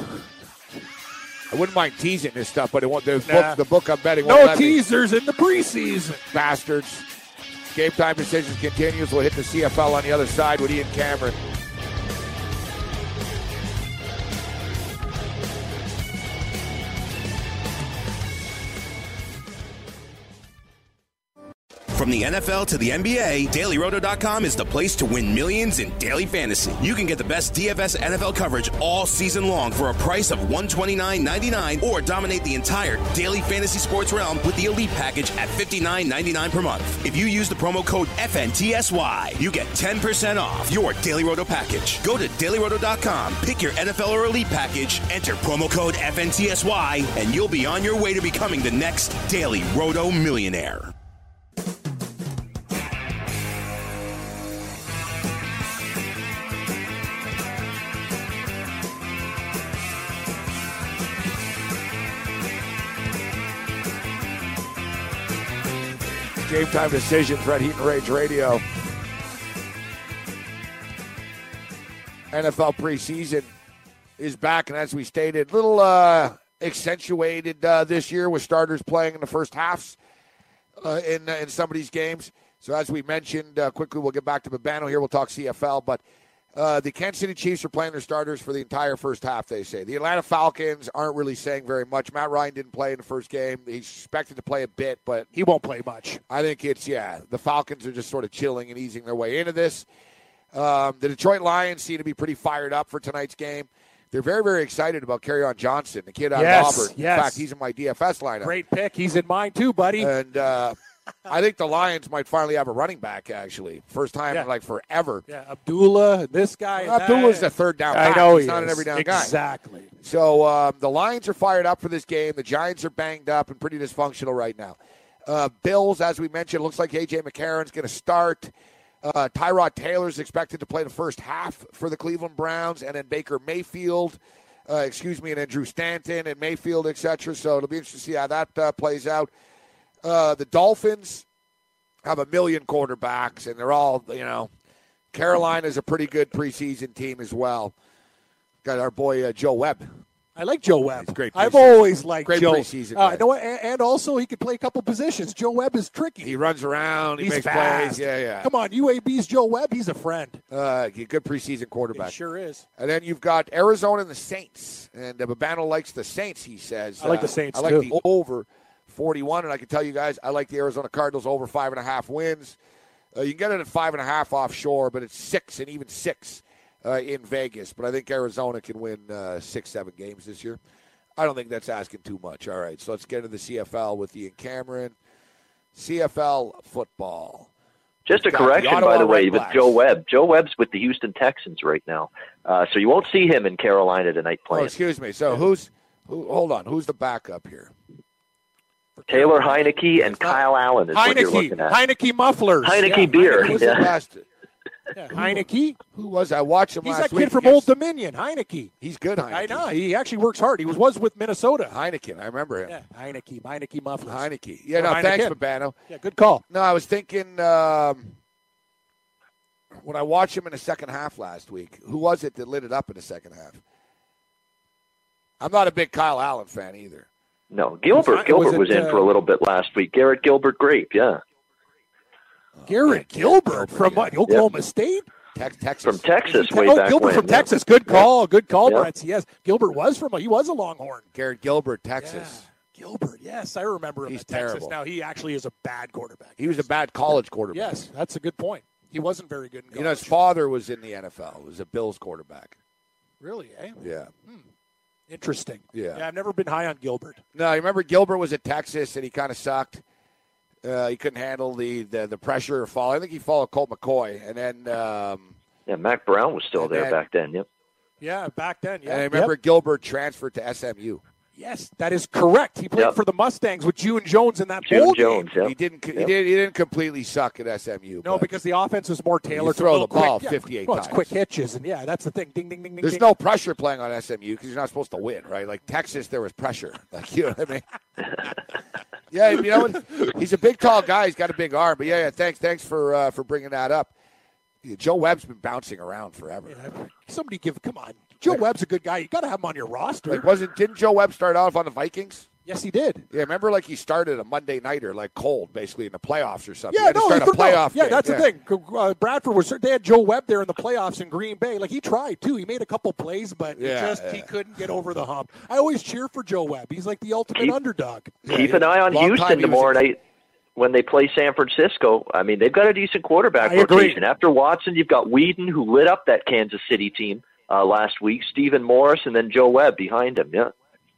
I wouldn't mind teasing this stuff, but it won't, the, Nah. book, the book I'm betting won't No let me. teasers in the preseason. Bastards. Game time decisions continues. We'll hit the C F L on the other side with Ian Cameron. From the N F L to the N B A, Daily Roto dot com is the place to win millions in daily fantasy. You can get the best D F S N F L coverage all season long for a price of one hundred twenty-nine ninety-nine, or dominate the entire daily fantasy sports realm with the Elite package at fifty-nine ninety-nine per month. If you use the promo code F N T S Y, you get ten percent off your Daily Roto package. Go to Daily Roto dot com, pick your N F L or Elite package, enter promo code F N T S Y, and you'll be on your way to becoming the next Daily Roto millionaire. Game Time Decisions, Red Heat and Rage Radio. N F L preseason is back, and as we stated, a little uh, accentuated uh, this year with starters playing in the first halves uh, in, uh, in some of these games. So as we mentioned, uh, quickly we'll get back to Babano here. We'll talk C F L, but uh, the Kansas City Chiefs are playing their starters for the entire first half, they say. The Atlanta Falcons aren't really saying very much. Matt Ryan didn't play in the first game. He's expected to play a bit, but he won't play much. I think it's, yeah, the Falcons are just sort of chilling and easing their way into this. Um, the Detroit Lions seem to be pretty fired up for tonight's game. They're very, very excited about Kerryon Johnson, the kid out yes, of Auburn. Yes. In fact, he's in my D F S lineup. Great pick. He's in mine too, buddy. And uh, I think the Lions might finally have a running back, actually. First time yeah. in, like, forever. Yeah, Abdullah, this guy. Well, Abdullah's the third down guy. I know He's he not is. an every down exactly. guy. Exactly. So um, the Lions are fired up for this game. The Giants are banged up and pretty dysfunctional right now. Uh, Bills, as we mentioned, looks like A J. McCarron's going to start. Uh, Tyrod Taylor's expected to play the first half for the Cleveland Browns, and then Baker Mayfield, uh, excuse me, and then Drew Stanton and Mayfield, et cetera. So it'll be interesting to see how that uh, plays out. Uh, the Dolphins have a million quarterbacks, and they're all, you know, Carolina's a pretty good preseason team as well. Got our boy uh, Joe Webb. I like Joe Webb. It's great. I've always liked great Joe. Preseason, uh, know what? And, and also, he could play a couple positions. Joe Webb is tricky. He runs around. He He's makes fast. plays. Yeah, yeah. Come on, U A B's Joe Webb. He's a friend. Uh, good preseason quarterback. He sure is. And then you've got Arizona and the Saints. And uh, Babano likes the Saints, he says. I like uh, the Saints, I like too. the over forty-one. And I can tell you guys, I like the Arizona Cardinals over five and a half wins. Uh, you can get it at five and a half offshore, but it's six and even six uh, in Vegas. But I think Arizona can win uh, six, seven games this year. I don't think that's asking too much. All right, so let's get into the C F L with Ian Cameron. C F L football. Just a correction, by the way, with Joe Webb. Joe Webb's with the Houston Texans right now, uh, so you won't see him in Carolina tonight playing. Oh, excuse me. So who's? Who, hold on. Who's the backup here? Taylor Heineke and Kyle Allen is Heineke, what you're looking at. Heineke mufflers. Heineke yeah, beer. Who was yeah. the last? Yeah, Heineke. Who was I watched him He's last that week? kid from against- Old Dominion, Heineke. He's good, Heineke. I know. He actually works hard. He was was with Minnesota. Heineken, I remember him. Yeah, Heineke, Heineke mufflers. Heineke. Yeah, Or no, thanks, Heineken. Babano. Yeah, good call. No, I was thinking um, when I watched him in the second half last week, who was it that lit it up in the second half? I'm not a big Kyle Allen fan either. No, Gilbert. Was it, Gilbert was in uh, for a little bit last week. Garrett Gilbert Grape, yeah. Garrett Gilbert from what? Oklahoma State? Tex- Texas. From Texas way oh, back Gilbert when. from yeah. Texas. Good call. Good call, Yeah. Brett. Yes, Gilbert was from. He was a Longhorn. Garrett Gilbert, Texas. Yeah. Gilbert. Yes, I remember him He's at Texas. terrible. Now he actually is a bad quarterback. He was a bad college quarterback. Yes, that's a good point. He wasn't very good in college. You know, his father was in the N F L. He was a Bills quarterback. Really, eh? Yeah. Interesting. Yeah. yeah, I've never been high on Gilbert. No, you remember Gilbert was at Texas, and he kind of sucked. Uh, he couldn't handle the, the, the pressure of fall. I think he followed Colt McCoy. And then um, Yeah, Mac Brown was still And there then- back then, yep. Yeah, back then. Yeah. and I remember Yep. Gilbert transferred to S M U. Yes, that is correct. He played Yep. for the Mustangs with June Jones in that June bowl Jones, game. yep. He didn't. He Yep. did. He didn't completely suck at S M U. No, but because the offense was more tailored throw to little the ball quick, yeah, fifty-eight well, it's times. quick hitches, and yeah, that's the thing. Ding, ding, ding, ding. there's ding. no pressure playing on S M U because you're not supposed to win, right? Like Texas, there was pressure. Like you know what I mean? Yeah, you know what? He's a big, tall guy. He's got a big arm. But yeah, yeah. Thanks, thanks for uh, for bringing that up. Yeah, Joe Webb's been bouncing around forever. Yeah, somebody give. Come on, Joe Webb's a good guy. You got to have him on your roster. Like, wasn't didn't Joe Webb start off on the Vikings? yes, he did. Yeah, remember, like he started a Monday nighter, like cold, basically in the playoffs or something. Yeah, He had to no, start he a could- no. playoff. Yeah, game. that's the thing. Uh, Bradford was. They had Joe Webb there in the playoffs in Green Bay. Like he tried too. He made a couple plays, but it Yeah, just yeah. he couldn't get over the hump. I always cheer for Joe Webb. He's like the ultimate Keep- underdog. Yeah, Keep he- an eye on long time Houston he was tomorrow a- night. when they play San Francisco, I mean, they've got a decent quarterback I agree. rotation. After Watson, you've got Whedon, who lit up that Kansas City team uh, last week, Stephen Morris, and then Joe Webb behind him. Yeah.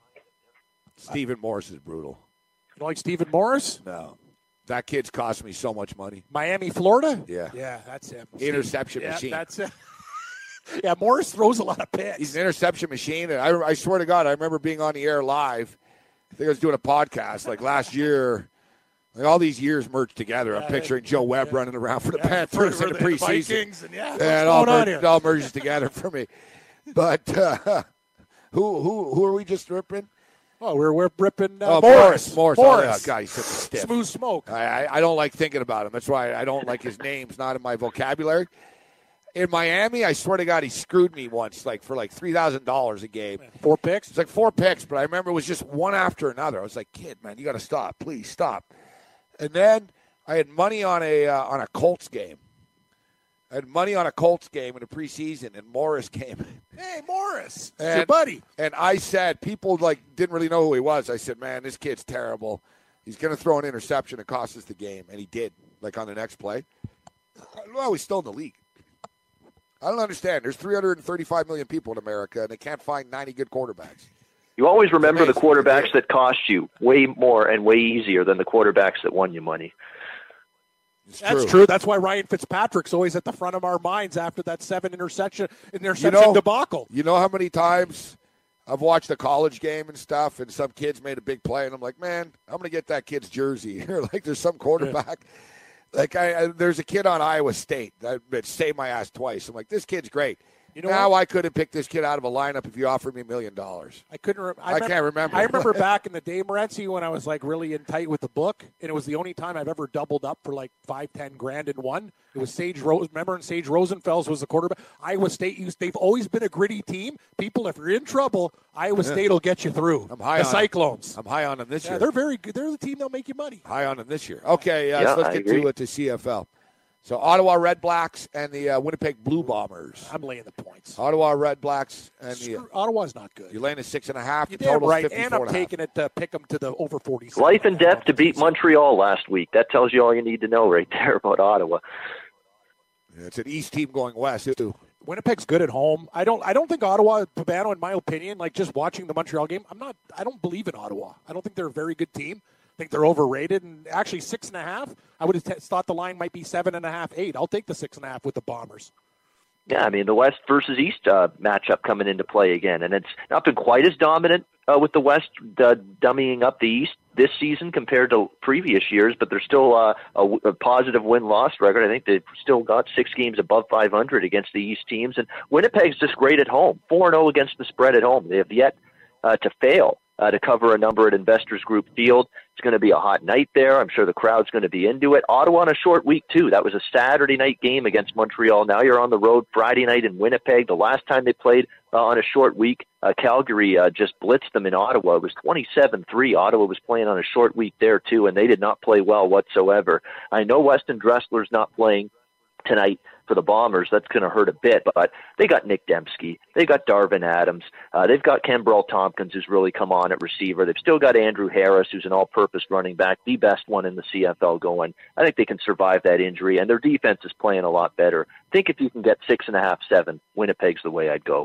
Stephen Morris is brutal. You don't like Stephen Morris? No. That kid's cost me so much money. Miami, Florida? Yeah. Yeah, that's him. Interception yeah, machine. That's it. Yeah, Morris throws a lot of picks. He's an interception machine. And I, I swear to God, I remember being on the air live. I think I was doing a podcast like last year. Like all these years merged together. I'm Yeah, picturing Joe Webb yeah. running around for the Yeah, Panthers for in the, the preseason. Vikings and yeah, what's and it all, going on mer- here? it all merges together for me. But uh, who who who are we just ripping? Oh, we're we're ripping uh, oh, Morris. Morris. Morris. Morris. Oh, yeah, God, he's such a stiff. Smooth smoke. I, I, I don't like thinking about him. That's why I don't like his name's not in my vocabulary. In Miami, I swear to God, he screwed me once, like for like three thousand dollars a game. Four picks? It's like four picks, but I remember it was just one after another. I was like, kid, man, you got to stop. Please stop. And then I had money on a uh, on a Colts game. I had money on a Colts game in the preseason, and Morris came. Hey, Morris, and, your buddy. And I said, people like didn't really know who he was. I said, man, this kid's terrible. He's going to throw an interception and cost us the game, and he did. Like on the next play. I don't know how he's still in the league. I don't understand. There's three hundred thirty-five million people in America, and they can't find ninety good quarterbacks. You always remember the Amazing. quarterbacks that cost you way more and way easier than the quarterbacks that won you money. It's That's true. true. That's why Ryan Fitzpatrick's always at the front of our minds after that seven interception interception You know- debacle. You know how many times I've watched a college game and stuff, and some kids made a big play, and I'm like, man, I'm going to get that kid's jersey. Or like there's some quarterback. Like I, I, there's a kid on Iowa State that, that saved my ass twice. I'm like, this kid's great. You know now what? I couldn't pick this kid out of a lineup if you offered me a million dollars. I couldn't. Re- I can't remember. I remember back in the day, Morency, when I was like really in tight with the book, and it was the only time I've ever doubled up for like five, ten grand in one. It was Sage Rose. Remember, when Sage Rosenfels was the quarterback. Iowa State used. They've always been a gritty team. People, if you're in trouble, Iowa State will get you through. I'm high the on Cyclones. I'm high on them this Yeah, year. they're very good. They're the team that'll make you money. High on them this year. Okay, uh, Yeah, so let's I get agree. to uh, to C F L. So Ottawa Red Blacks and the uh, Winnipeg Blue Bombers. I'm laying the points. Ottawa Red Blacks and the Screw, Ottawa's not good. you're laying a six and a half. You're The damn total right, is and fifty-four I'm and a half. taking it to pick them to the over forty. Life and death to beat Montreal last week. That tells you all you need to know right there about Ottawa. Yeah, it's an East team going west too. Winnipeg's good at home. I don't. I don't think Ottawa, Pabano, in my opinion, like just watching the Montreal game, I'm not. I don't believe in Ottawa. I don't think they're a very good team. I think they're overrated. And actually, six and a half. I would have t- thought the line might be seven and a half, eight. I'll take the six and a half with the Bombers. Yeah, I mean, the West versus East uh, matchup coming into play again. And it's not been quite as dominant uh, with the West uh, dummying up the East this season compared to previous years, but there's still uh, a, a positive win-loss record. I think they've still got six games above five hundred against the East teams. And Winnipeg's just great at home, four and oh against the spread at home. They have yet uh, to fail uh, to cover a number at Investors Group Field. It's going to be a hot night there. I'm sure the crowd's going to be into it. Ottawa on a short week, too. That was a Saturday night game against Montreal. Now you're on the road Friday night in Winnipeg. The last time they played uh, on a short week, uh, Calgary uh, just blitzed them in Ottawa. It was twenty-seven three. Ottawa was playing on a short week there, too, and they did not play well whatsoever. I know Weston Dressler's not playing tonight for the Bombers. That's going to hurt a bit, but they got Nick Dembski. They got Darvin Adams. Uh, they've got Kenbrell Tompkins, who's really come on at receiver. They've still got Andrew Harris, who's an all-purpose running back, the best one in the C F L going. I think they can survive that injury, and their defense is playing a lot better. I think if you can get six and a half, seven, Winnipeg's the way I'd go.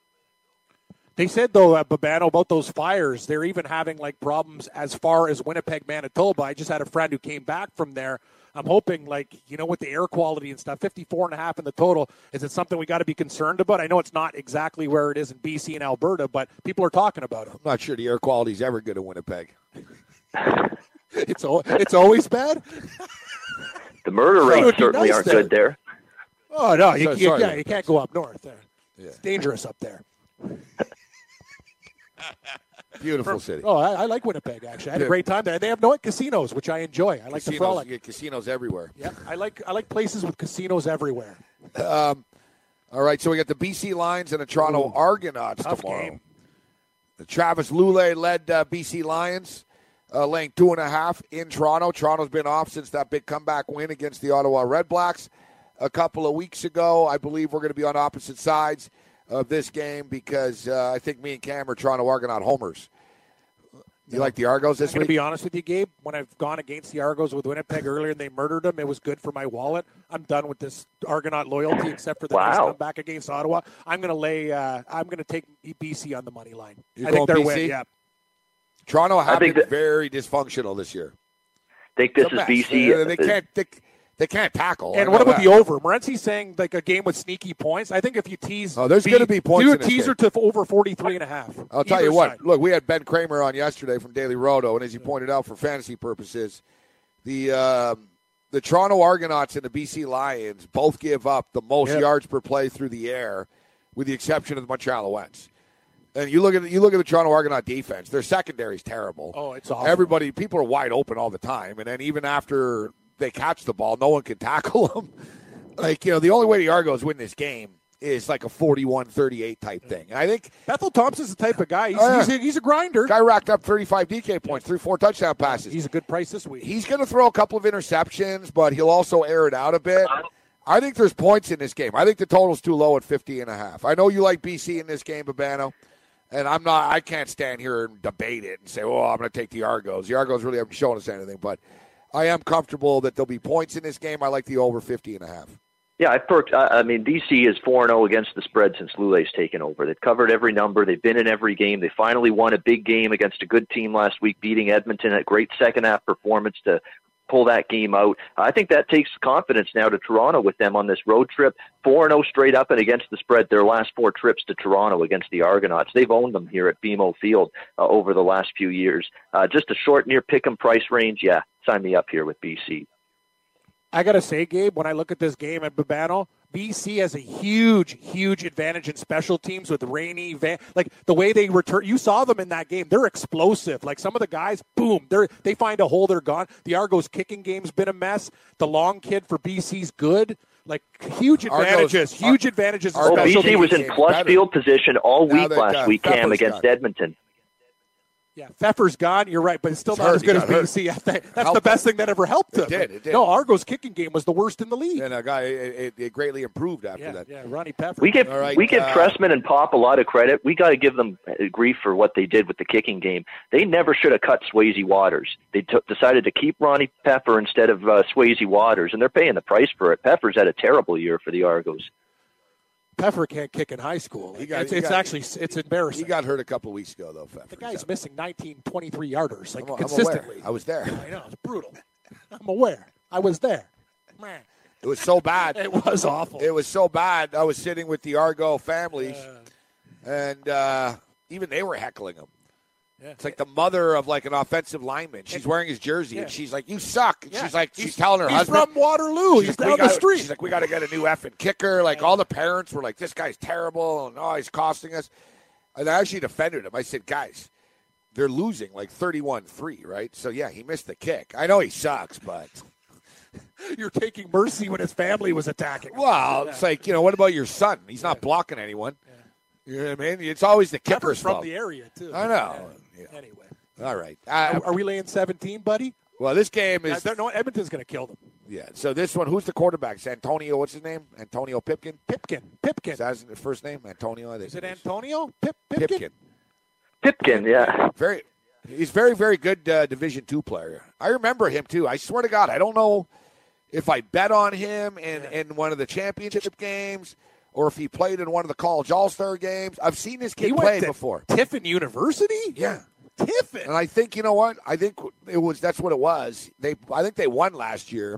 They said, though, at Babano, about those fires, they're even having, like, problems as far as Winnipeg, Manitoba. I just had a friend who came back from there. I'm hoping, like, you know, with the air quality and stuff, fifty-four and a half in the total, is it something we got to be concerned about? I know it's not exactly where it is in B C and Alberta, but people are talking about it. I'm not sure the air quality is ever good in Winnipeg. It's al- it's always bad? The murder That rates would be certainly nice aren't there. good there. Oh, no, you, So- you, sorry. yeah, you can't go up north there. Yeah. It's dangerous up there. Beautiful city. Oh, I, I like Winnipeg, actually. I had a Yeah. great time there. They have no casinos, which I enjoy. I like the Casinos, frolic. you get casinos everywhere. Yeah, I like I like places with casinos everywhere. Um, all right, so we got the B C Lions and the Toronto Ooh, Argonauts tough tomorrow. game. The Travis Lulay led uh, B C Lions, uh, laying two and a half in Toronto. Toronto's been off since that big comeback win against the Ottawa Red Blacks a couple of weeks ago. I believe we're going to be on opposite sides of this game because uh, I think me and Cam are Toronto Argonaut homers. You like the Argos this I'm going week? to be honest with you, Gabe. When I've gone against the Argos with Winnipeg earlier and they murdered them, it was good for my wallet. I'm done with this Argonaut loyalty, except for the Wow. nice comeback against Ottawa. I'm going to lay. Uh, I'm going to take B C on the money line. You're I think going they're B C? win. Yeah. Toronto have been that- very dysfunctional this year. think this It's a is mess. B C. They, they can't. They, they can't tackle. And I what know about that. the over? Morency's saying like a game with sneaky points. I think if you tease, Oh, there's B- gonna be points Do a in this teaser to over forty-three and a half. I'll tell Either you what. side. Look, we had Ben Kramer on yesterday from Daily Roto, and as you pointed out, for fantasy purposes, the um, the Toronto Argonauts and the B C Lions both give up the most Yep. yards per play through the air, with the exception of the Montreal Alouettes. And you look at you look at the Toronto Argonaut defense; their secondary is terrible. Oh, it's awful. Everybody, people are wide open all the time, and then even after they catch the ball, no one can tackle them. Like, you know, the only way the Argos win this game is like a forty-one thirty-eight type thing. And I think Bethel Thompson's the type of guy. He's, Oh, yeah. he's, a, he's a grinder. guy racked up thirty-five D K points, threw four touchdown passes. He's a good price this week. He's going to throw a couple of interceptions, but he'll also air it out a bit. I think there's points in this game. I think the total's too low at fifty and a half. I know you like B C in this game, Babano, and I'm not. I can't stand here and debate it and say, "Oh, I'm going to take the Argos." The Argos really haven't shown us anything, but I am comfortable that there'll be points in this game. I like the over fifty and a half. Yeah, I perked. I I mean, D C is four and oh against the spread since Lule's taken over. They've covered every number. They've been in every game. They finally won a big game against a good team last week, beating Edmonton. A great second-half performance to pull that game out. I think that takes confidence now to Toronto with them on this road trip. four and oh straight up and against the spread their last four trips to Toronto against the Argonauts. They've owned them here at B M O Field uh, over the last few years. Uh, just a short near pick-em price range. Yeah, sign me up here with B C. I got to say, Gabe, when I look at this game at Babano, B C has a huge, huge advantage in special teams with Rainey, Van, like the way they return. You saw them in that game; they're explosive. Like some of the guys, boom, they they find a hole, they're gone. The Argos kicking game's been a mess. The long kid for B C's good. Like huge advantages, Argos, huge Ar- advantages. in Oh, Argos special B C teams. was in teams plus better. field position all Now week that, last uh, week, Cam, Pepper's against gone. Edmonton. Yeah, Pfeffer's gone. You're right, but it's still It's not hurt. as good He as got B C. I think That's Helped the best thing that ever helped It them. did, it did. No, Argos' kicking game was the worst in the league. And a guy, it, it, it greatly improved after yeah, that. yeah, Ronnie Pfeffer. We give All right, we give uh, Pressman and Pop a lot of credit. We got to give them uh, grief for what they did with the kicking game. They never should have cut Swayze Waters. They t- decided to keep Ronnie Pfeffer instead of uh, Swayze Waters, and they're paying the price for it. Pfeffer's had a terrible year for the Argos. Pfeffer can't kick in high school. He got- it's he it's got- actually it's embarrassing. He got hurt a couple weeks ago, though, Pfeffer. The guy's missing nineteen, twenty-three yarders, like I'm, I'm consistently. aware. I was there. I know, it's brutal. I'm aware. I was there. Man, It was so bad. it was awful. It was so bad. I was sitting with the Argo families, and uh, even they were heckling him. Yeah. It's like the mother of like an offensive lineman. She's wearing his jersey, and Yeah. she's like, "You suck." And Yeah. she's like, He's- she's telling her He's husband, from Waterloo. she's He's like, "We down the gotta-" street. She's like, "We got to get a new effing kicker." Like all the parents were like, "This guy's terrible," and oh, he's costing us. And I actually defended him. I said, "Guys, they're losing like thirty-one three, right? So yeah, he missed the kick. I know he sucks, but." You're taking mercy when his family was attacking. Well, it's like, you know, what about your son? He's not blocking anyone. You know what I mean? It's always the Pfeffer's kicker's from fault. the area, too. I know. Yeah. Yeah. Anyway. All right. Uh, Are, are we laying seventeen, buddy? well, this game Uh, is they're- no, Edmonton's going to kill them. yeah. So this one, who's the quarterback? It's Antonio. What's his name? Antonio Pipkin. Pipkin. Pipkin. Is that his first name? Antonio. I think Is it is. Antonio? Pip, Pipkin? Pipkin? Pipkin, yeah. Very. He's very, very good uh, Division two player. I remember him too. I swear to God, I don't know if I bet on him in, in one of the championship games or if he played in one of the college all-star games. I've seen this kid He play went to before. Tiffin University? Yeah. Tiffin. And I think, you know what? I think it was that's what it was. They I think they won last year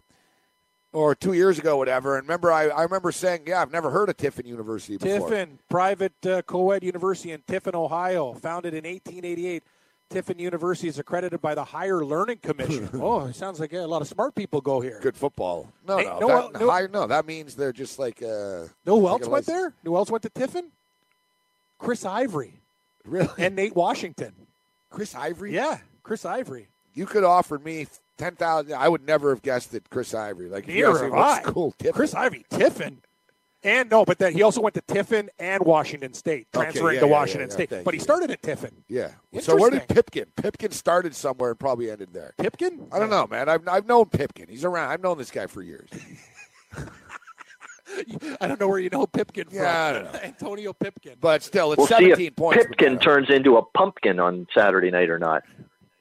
or two years ago, whatever. And remember, I, I remember saying, yeah, I've never heard of Tiffin University before. Tiffin, private uh, co-ed university in Tiffin, Ohio, founded in eighteen eighty-eight. Tiffin University is accredited by the Higher Learning Commission. Oh, it sounds like a lot of smart people go here. Good football. No, Hey, no, no, that, no- high- no, that means they're just like. Uh, Know who like else a went license. there? Who else went to Tiffin? Chris Ivory Really? and Nate Washington. Chris Ivory? Yeah, Chris Ivory. You could offer me ten thousand. I would never have guessed that Chris Ivory. Like, if you Neither asked me have what I. school, Tiffin. Chris Ivory, Tiffin. And no, but then he also went to Tiffin and Washington State, Okay, transferring yeah, to yeah, Washington yeah, State. thank But he you. started at Tiffin. Yeah. So where did Interesting. Pipkin? Pipkin started somewhere and probably ended there. Pipkin? I don't know, man. I've I've known Pipkin. He's around. I've known this guy for years. I don't know where you know Pipkin from. Yeah, I don't know. Antonio Pipkin. But still, it's We'll see seventeen if points. Pipkin McDonough. turns into a pumpkin on Saturday night or not.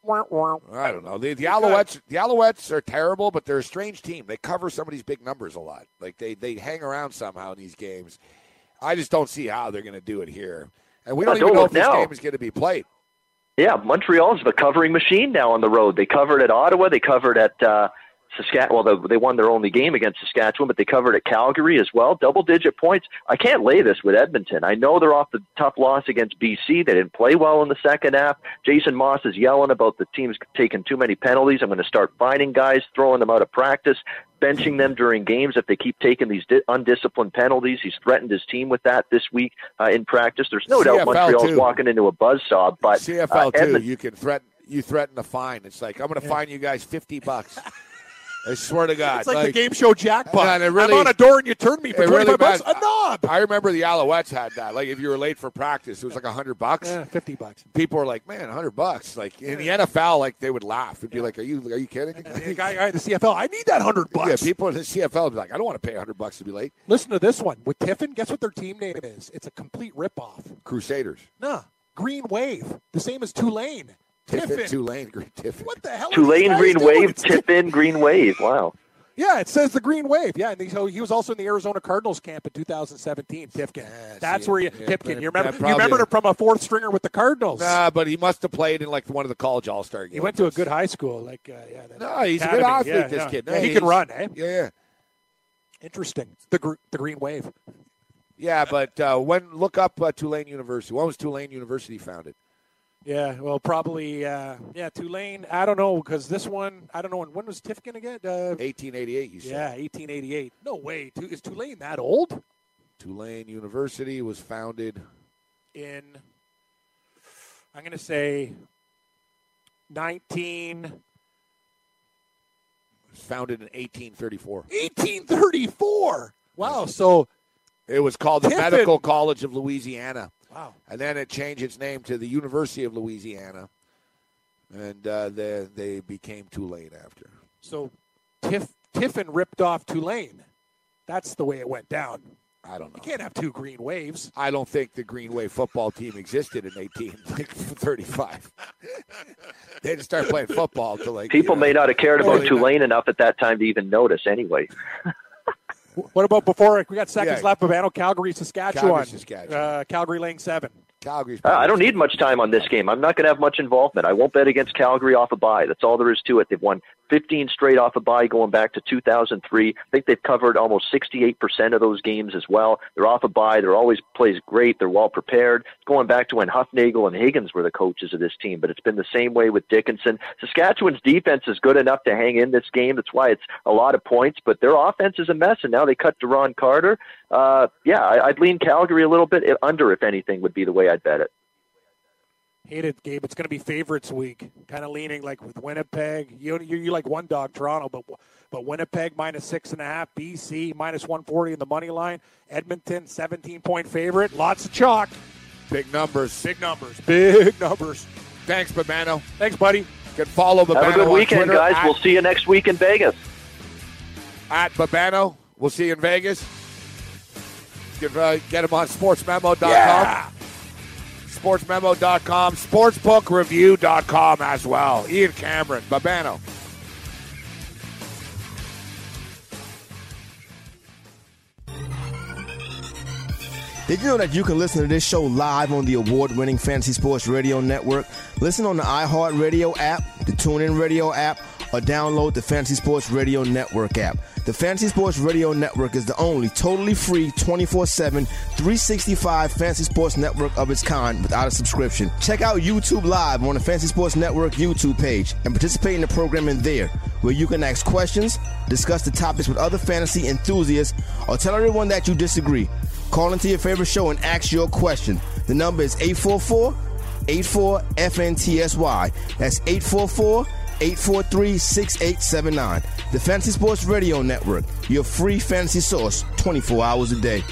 I don't know. The, the Alouettes, the Alouettes are terrible, but they're a strange team. They cover some of these big numbers a lot. Like they, they hang around somehow in these games. I just don't see how they're going to do it here. And we don't yeah, even don't know if this now. game is going to be played. Yeah, Montreal's the covering machine now on the road. They covered at Ottawa. They covered at uh, Saskatchewan. Well, they, they won their only game against Saskatchewan, but they covered at Calgary as well. Double-digit points. I can't lay this with Edmonton. I know they're off the tough loss against B C. They didn't play well in the second half. Jason Moss is yelling about the team's taking too many penalties. I'm going to start finding guys, throwing them out of practice, benching them during games if they keep taking these di- undisciplined penalties. He's threatened his team with that this week uh, in practice. There's no C F L doubt Montreal's too. walking into a buzzsaw. But C F L uh, too, Edmonton, you can threaten. You threaten a fine. It's like I'm going to fine you guys fifty bucks. I swear to God. It's like, like the game show jackpot. And it really, I'm on a door and you turn me for it really twenty-five bucks. matters. A knob. I remember the Alouettes had that. Like if you were late for practice, it was like a hundred bucks. Yeah, fifty bucks. People were like, "Man, a hundred bucks!" Like in the N F L, like they would laugh. It'd be like, "Are you are you kidding?" The guy at the C F L, I need that hundred bucks. Yeah, people in the C F L would be like, "I don't want to pay a hundred bucks to be late." Listen to this one with Tiffin. Guess what their team name is? It's a complete ripoff. Crusaders. Nah, Green Wave, the same as Tulane. Tiffin, Tiffin. Tulane, Green Tiffin. What the hell? Tulane, are these Green guys doing? Wave, It's- Tiffin, Green Wave. Wow. Yeah, it says the Green Wave. Yeah, and he, so he was also in the Arizona Cardinals camp in two thousand seventeen. Tifkin. Yeah, That's see, where you yeah, Tipkin. but- You remember? yeah, You remember probably. him from a fourth stringer with the Cardinals. Nah, but he must have played in like one of the college All Star games. He went to a good high school. Like, uh, yeah. that No, he's academy. a good athlete. Yeah, this yeah. kid. Yeah, No, he he's- can run. Eh? Yeah, yeah. Interesting. The gr- the Green Wave. Yeah, but uh, when look up uh, Tulane University. When was Tulane University founded? Yeah, well, probably. Uh, yeah, Tulane. I don't know because this one. I don't know when. When was Tifkin again? Uh, eighteen eighty-eight. You said. yeah, eighteen eighty-eight. No way. Tu- Is Tulane that old? Tulane University was founded. In. I'm going to say. nineteen. Was founded in eighteen thirty-four. eighteen thirty-four. Wow. So. It was called the Tiffin. Medical College of Louisiana. Wow. And then it changed its name to the University of Louisiana. And uh, they, they became Tulane after. So, Tiff, Tiffin ripped off Tulane. That's the way it went down. I don't know. You can't have two Green Waves. I don't think the Green Wave football team existed in eighteen thirty-five. They didn't start playing football until like People you know, may not have cared about early Tulane enough at that time to even notice anyway. What about before? We got seconds Yeah. left. Babano, Calgary, Saskatchewan. Calgary, Saskatchewan. Uh, Calgary laying seven. Calgary's Uh, I don't need much time on this game. I'm not going to have much involvement. I won't bet against Calgary off a bye. That's all there is to it. They've won fifteen straight off a bye going back to two thousand three. I think they've covered almost sixty-eight percent of those games as well. They're off a bye. They're always plays great. They're well prepared. It's going back to when Huffnagel and Higgins were the coaches of this team, but it's been the same way with Dickinson. Saskatchewan's defense is good enough to hang in this game. That's why it's a lot of points, but their offense is a mess, and now they cut Deron Carter. Uh, yeah, I, I'd lean Calgary a little bit. Under, if anything, would be the way I'd bet it. Hate it, Gabe. It's going to be favorites week. Kind of leaning like with Winnipeg. You you, you like one dog Toronto, but but Winnipeg minus six and a half. B C minus one forty in the money line. Edmonton seventeen point favorite. Lots of chalk. Big numbers. Big numbers. Big numbers. Thanks, Babano. Thanks, buddy. You can follow Babano Have a good on weekend, Twitter guys. At, We'll see you next week in Vegas. at Babano. We'll see you in Vegas. You can uh, get him on sports memo dot com. Yeah. sports memo dot com, sportsbook review dot com as well. Ian Cameron, Babano. Did you know that you can listen to this show live on the award-winning Fantasy Sports Radio Network? Listen on the iHeartRadio app, the TuneIn Radio app, or download the Fantasy Sports Radio Network app. The Fantasy Sports Radio Network is the only totally free twenty-four seven, three sixty-five fantasy sports network of its kind without a subscription. Check out YouTube Live on the Fantasy Sports Network YouTube page and participate in the programming there, where you can ask questions, discuss the topics with other fantasy enthusiasts, or tell everyone that you disagree. Call into your favorite show and ask your question. The number is eight four four, eight four, F N T S Y. That's eight four four, eight four three, six eight seven nine. The Fantasy Sports Radio Network, your free fantasy source twenty-four hours a day.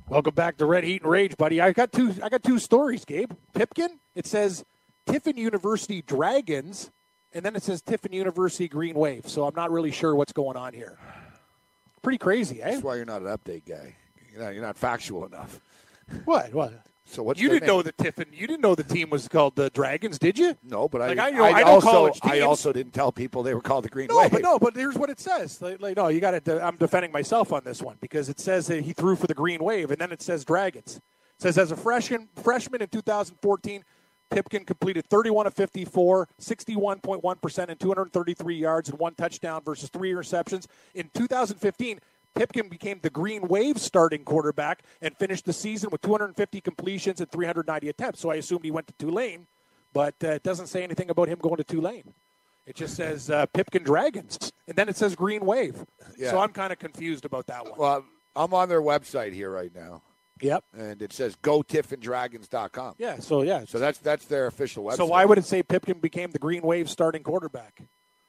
Welcome back to Red Heat and Rage, buddy. I got two. I got two stories, Gabe. Pipkin. It says Tiffin University Dragons, and then it says Tiffin University Green Wave. So I'm not really sure what's going on here. Pretty crazy, eh? That's why you're not an update guy. You're not, you're not factual enough. What? What? So what's you their didn't name? know the Tiffin? You didn't know the team was called the Dragons, did you? No, but like, I, I, know, I, I know also college I teams. also didn't tell people they were called the Green No, Wave. but no, but here's what it says. Like, like, no, you got to. I'm defending myself on this one because it says that he threw for the Green Wave, and then it says Dragons. It says as a freshman, freshman in two thousand fourteen, Pipkin completed thirty-one of fifty-four, sixty-one point one percent, and two hundred thirty-three yards and one touchdown versus three interceptions. In two thousand fifteen, Pipkin became the Green Wave starting quarterback and finished the season with two hundred fifty completions and three hundred ninety attempts. So I assumed he went to Tulane, but uh, it doesn't say anything about him going to Tulane. It just says uh, Pipkin Dragons, and then it says Green Wave. Yeah. So I'm kind of confused about that one. Well, I'm on their website here right now. Yep. And it says go tiffin dragons dot com. Yeah, so yeah. So that's that's their official website. So why would it say Pipkin became the Green Wave starting quarterback?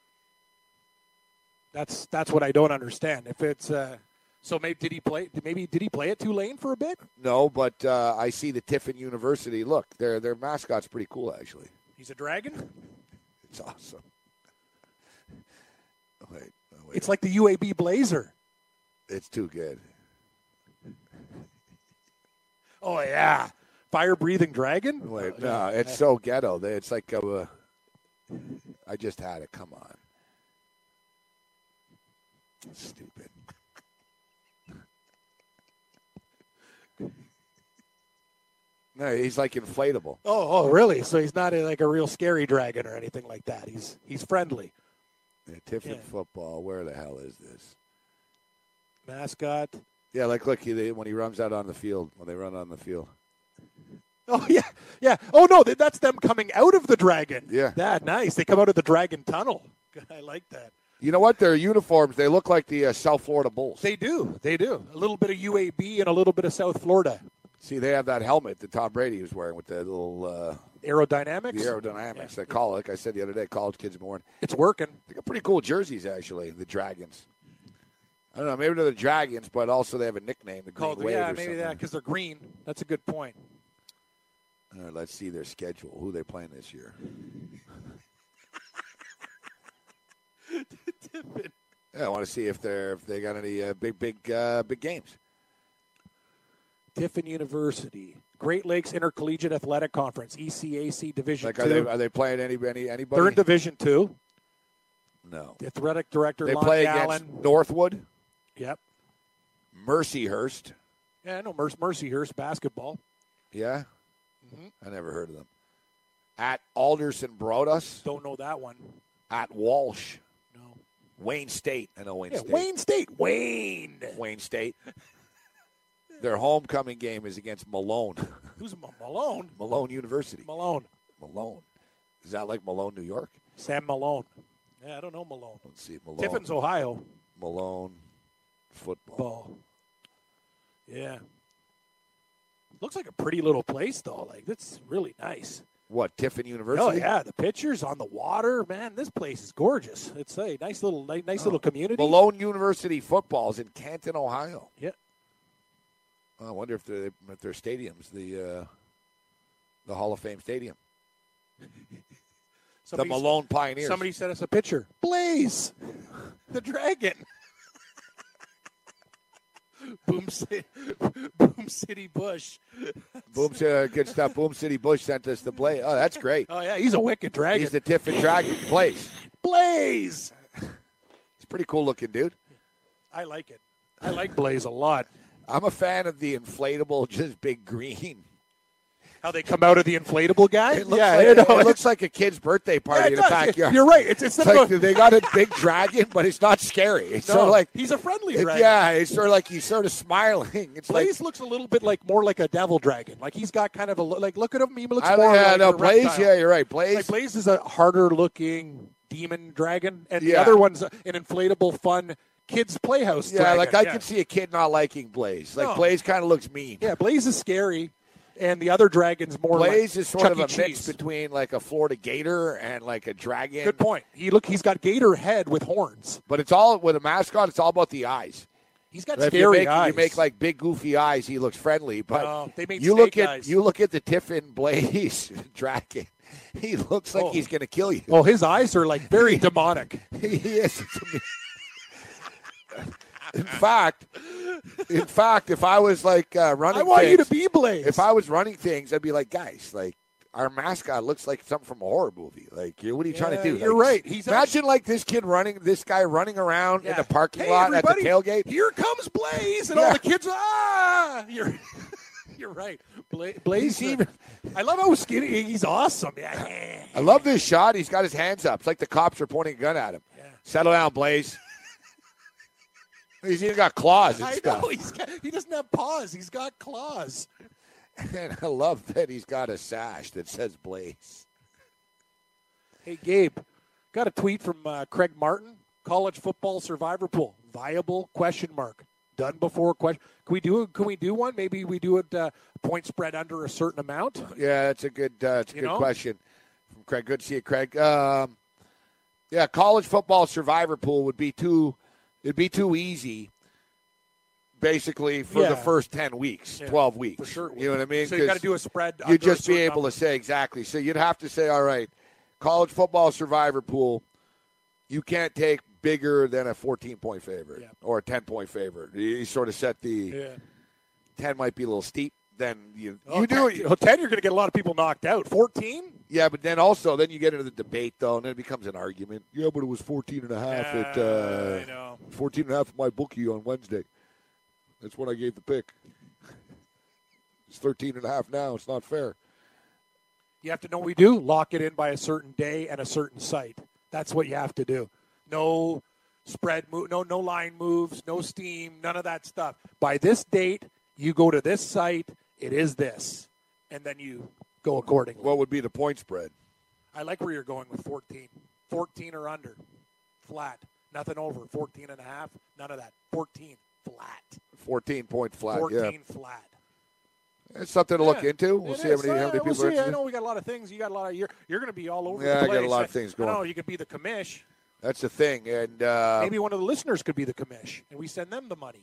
That's that's what I don't understand. If it's uh, so maybe did he play maybe did he play at Tulane for a bit? No, but uh, I see the Tiffin University. Look, their their mascot's pretty cool actually. He's a dragon? It's awesome. Oh, wait, oh, wait. It's like the U A B Blazer. It's too good. Oh yeah. Fire-breathing dragon? Wait, no, it's so ghetto. It's like a, uh, I just had it. Come on. Stupid. No, he's like inflatable. Oh, oh, really? So he's not a, like a real scary dragon or anything like that. He's he's friendly. Yeah, Tiffin Yeah. football. Where the hell is this? Mascot. Yeah, like look, he, when he runs out on the field, when they run on the field. Oh yeah, yeah. Oh no, that- that's them coming out of the dragon. Yeah. That nice. They come out of the dragon tunnel. I like that. You know what? Their uniforms, they look like the uh, South Florida Bulls. They do. They do. A little bit of U A B and a little bit of South Florida. See, they have that helmet that Tom Brady was wearing with the little uh, Aerodynamics. the aerodynamics. They call it, like I said the other day, college kids have been wearing. It's working. They got pretty cool jerseys, actually, the Dragons. I don't know, maybe they're the Dragons, but also they have a nickname, the Green Called, Wave yeah, or maybe something. that because they're green. That's a good point. All right, let's see their schedule. Who are they playing this year? Yeah, I want to see if they're if they got any uh, big big uh, big games. Tiffin University, Great Lakes Intercollegiate Athletic Conference, E C A C Division Like, Two. are they are they playing any, any anybody? They're in Division Two. No. The athletic director, They Lonnie play Allen. against Northwood, Yep. Mercyhurst. Yeah, I know Mer- Mercyhurst basketball. Yeah, Mhm. I never heard of them. At Alderson Broaddus, Don't know that one. at Walsh, No. Wayne State. I know Wayne Yeah, State. Wayne State. Wayne. Wayne State. Their homecoming game is against Malone. Who's Ma- Malone? Malone University. Malone. Malone. Is that like Malone, New York? Sam Malone. Yeah, I don't know Malone. Let's see. Malone. Tiffin's, Ohio. Malone football. Ball. Yeah. Looks like a pretty little place, though. Like, that's really nice. What, Tiffin University? Oh, yeah. The pictures on the water. Man, this place is gorgeous. It's a nice little nice, nice little community. Malone University football is in Canton, Ohio. Yeah. I wonder if, they're, if their stadium's the uh, the Hall of Fame Stadium. Somebody- the Malone Pioneers. Somebody sent us a picture. Blaze, the dragon. Boom City, Boom City Bush. Boom, uh, good stuff. Boom City Bush sent us the Blaze. Oh, that's great. Oh yeah, he's a wicked dragon. He's the Tiffin Dragon. Blaze. Blaze. He's a pretty cool looking dude. I like it. I like Blaze a lot. I'm a fan of the inflatable, just big green. How they come out of the inflatable guy? It looks, yeah, like, you know, it looks like a kid's birthday party Yeah, it in the does. backyard. You're right. It's, it's, It's like they got a big dragon, but it's not scary. It's no, sort of like he's a friendly it- dragon. yeah, it's sort of like he's sort of smiling. It's Blaze like looks a little bit like more like a devil dragon. Like he's got kind of a lo- like look at him. He looks I, more yeah, like no, a Blaze. reptile. Yeah, you're right. Blaze. Like Blaze is a harder looking demon dragon, and the Yeah. other one's an inflatable, fun kids playhouse. yeah, dragon. like I yeah. could see a kid not liking Blaze. Like No. Blaze kind of looks mean. Yeah, Blaze is scary, and the other dragon's more. Blaze like is sort Chuck of E. a mix Cheese. between like a Florida Gator and like a dragon. Good point. He look. He's got gator head with horns. But it's all with a mascot. It's all about the eyes. He's got But if scary you make, eyes. You make like big goofy eyes. He looks friendly, but No, they made you look snake at eyes. you look at the Tiffin Blaze Dragon. He looks like Oh. he's going to kill you. Oh, his eyes are like very demonic. He is. In fact, in fact, if I was like uh, running, I want things, you to be Blaze. If I was running things, I'd be like, guys, like our mascot looks like something from a horror movie. Like, what are you trying to Yeah, do? you're Like, right. He's imagine like this kid running, this guy running around in Yeah. the parking Hey, lot at the everybody, tailgate. Here comes Blaze, and Yeah. all the kids are, ah! You're, you're right. Bla- Blaze, He's even- I love how skinny, he's awesome. Yeah. I love this shot. He's got his hands up. It's like the cops are pointing a gun at him. Yeah. Settle down, Blaze. He's even got claws and I stuff. know, he's got, he doesn't have paws. He's got claws. And I love that he's got a sash that says Blaze. Hey, Gabe, got a tweet from uh, Craig Martin. College football survivor pool. Viable question mark. Done before question. Can we do Can we do one? Maybe we do it uh, point spread under a certain amount. Yeah, that's a good. Uh, that's a You good know? question from Craig. Good to see you, Craig. Um, yeah, college football survivor pool would be too. It'd be too easy. Basically, for Yeah. the first ten weeks, Yeah, twelve weeks. for sure. You know what I mean? So you got to 'Cause do a spread. under You'd a just be certain able number. to say exactly. So you'd have to say, all right, college football survivor pool. You can't take bigger than a fourteen-point favorite Yeah. or a ten-point favorite. You sort of set the Yeah. ten might be a little steep. Then you Oh, you do ten, it. oh, ten, you're going to get a lot of people knocked out. fourteen? Yeah, but then also then you get into the debate though, and then it becomes an argument. Yeah, but it was fourteen and a half at uh, I know. fourteen and a half at my bookie on Wednesday. That's when I gave the pick. It's thirteen and a half now. It's not fair. You have to know what we do. Lock it in by a certain day and a certain site. That's what you have to do. No spread move, no no line moves, no steam, none of that stuff. By this date, you go to this site. It is this, and then you go accordingly. What would be the point spread? I like where you're going with fourteen. fourteen or under, flat. Nothing over. fourteen and a half. None of that. fourteen flat. fourteen point flat. fourteen Yeah, flat. it's something to look Yeah, into. We'll it see how is. many, how Uh, many we'll people are see. I interested. know we got a lot of things. You got a lot of. You're you're going to be all over. Yeah, the I place. got a lot of things going. I know you could be the commish. That's the thing, and uh, Maybe one of the listeners could be the commish, and we send them the money.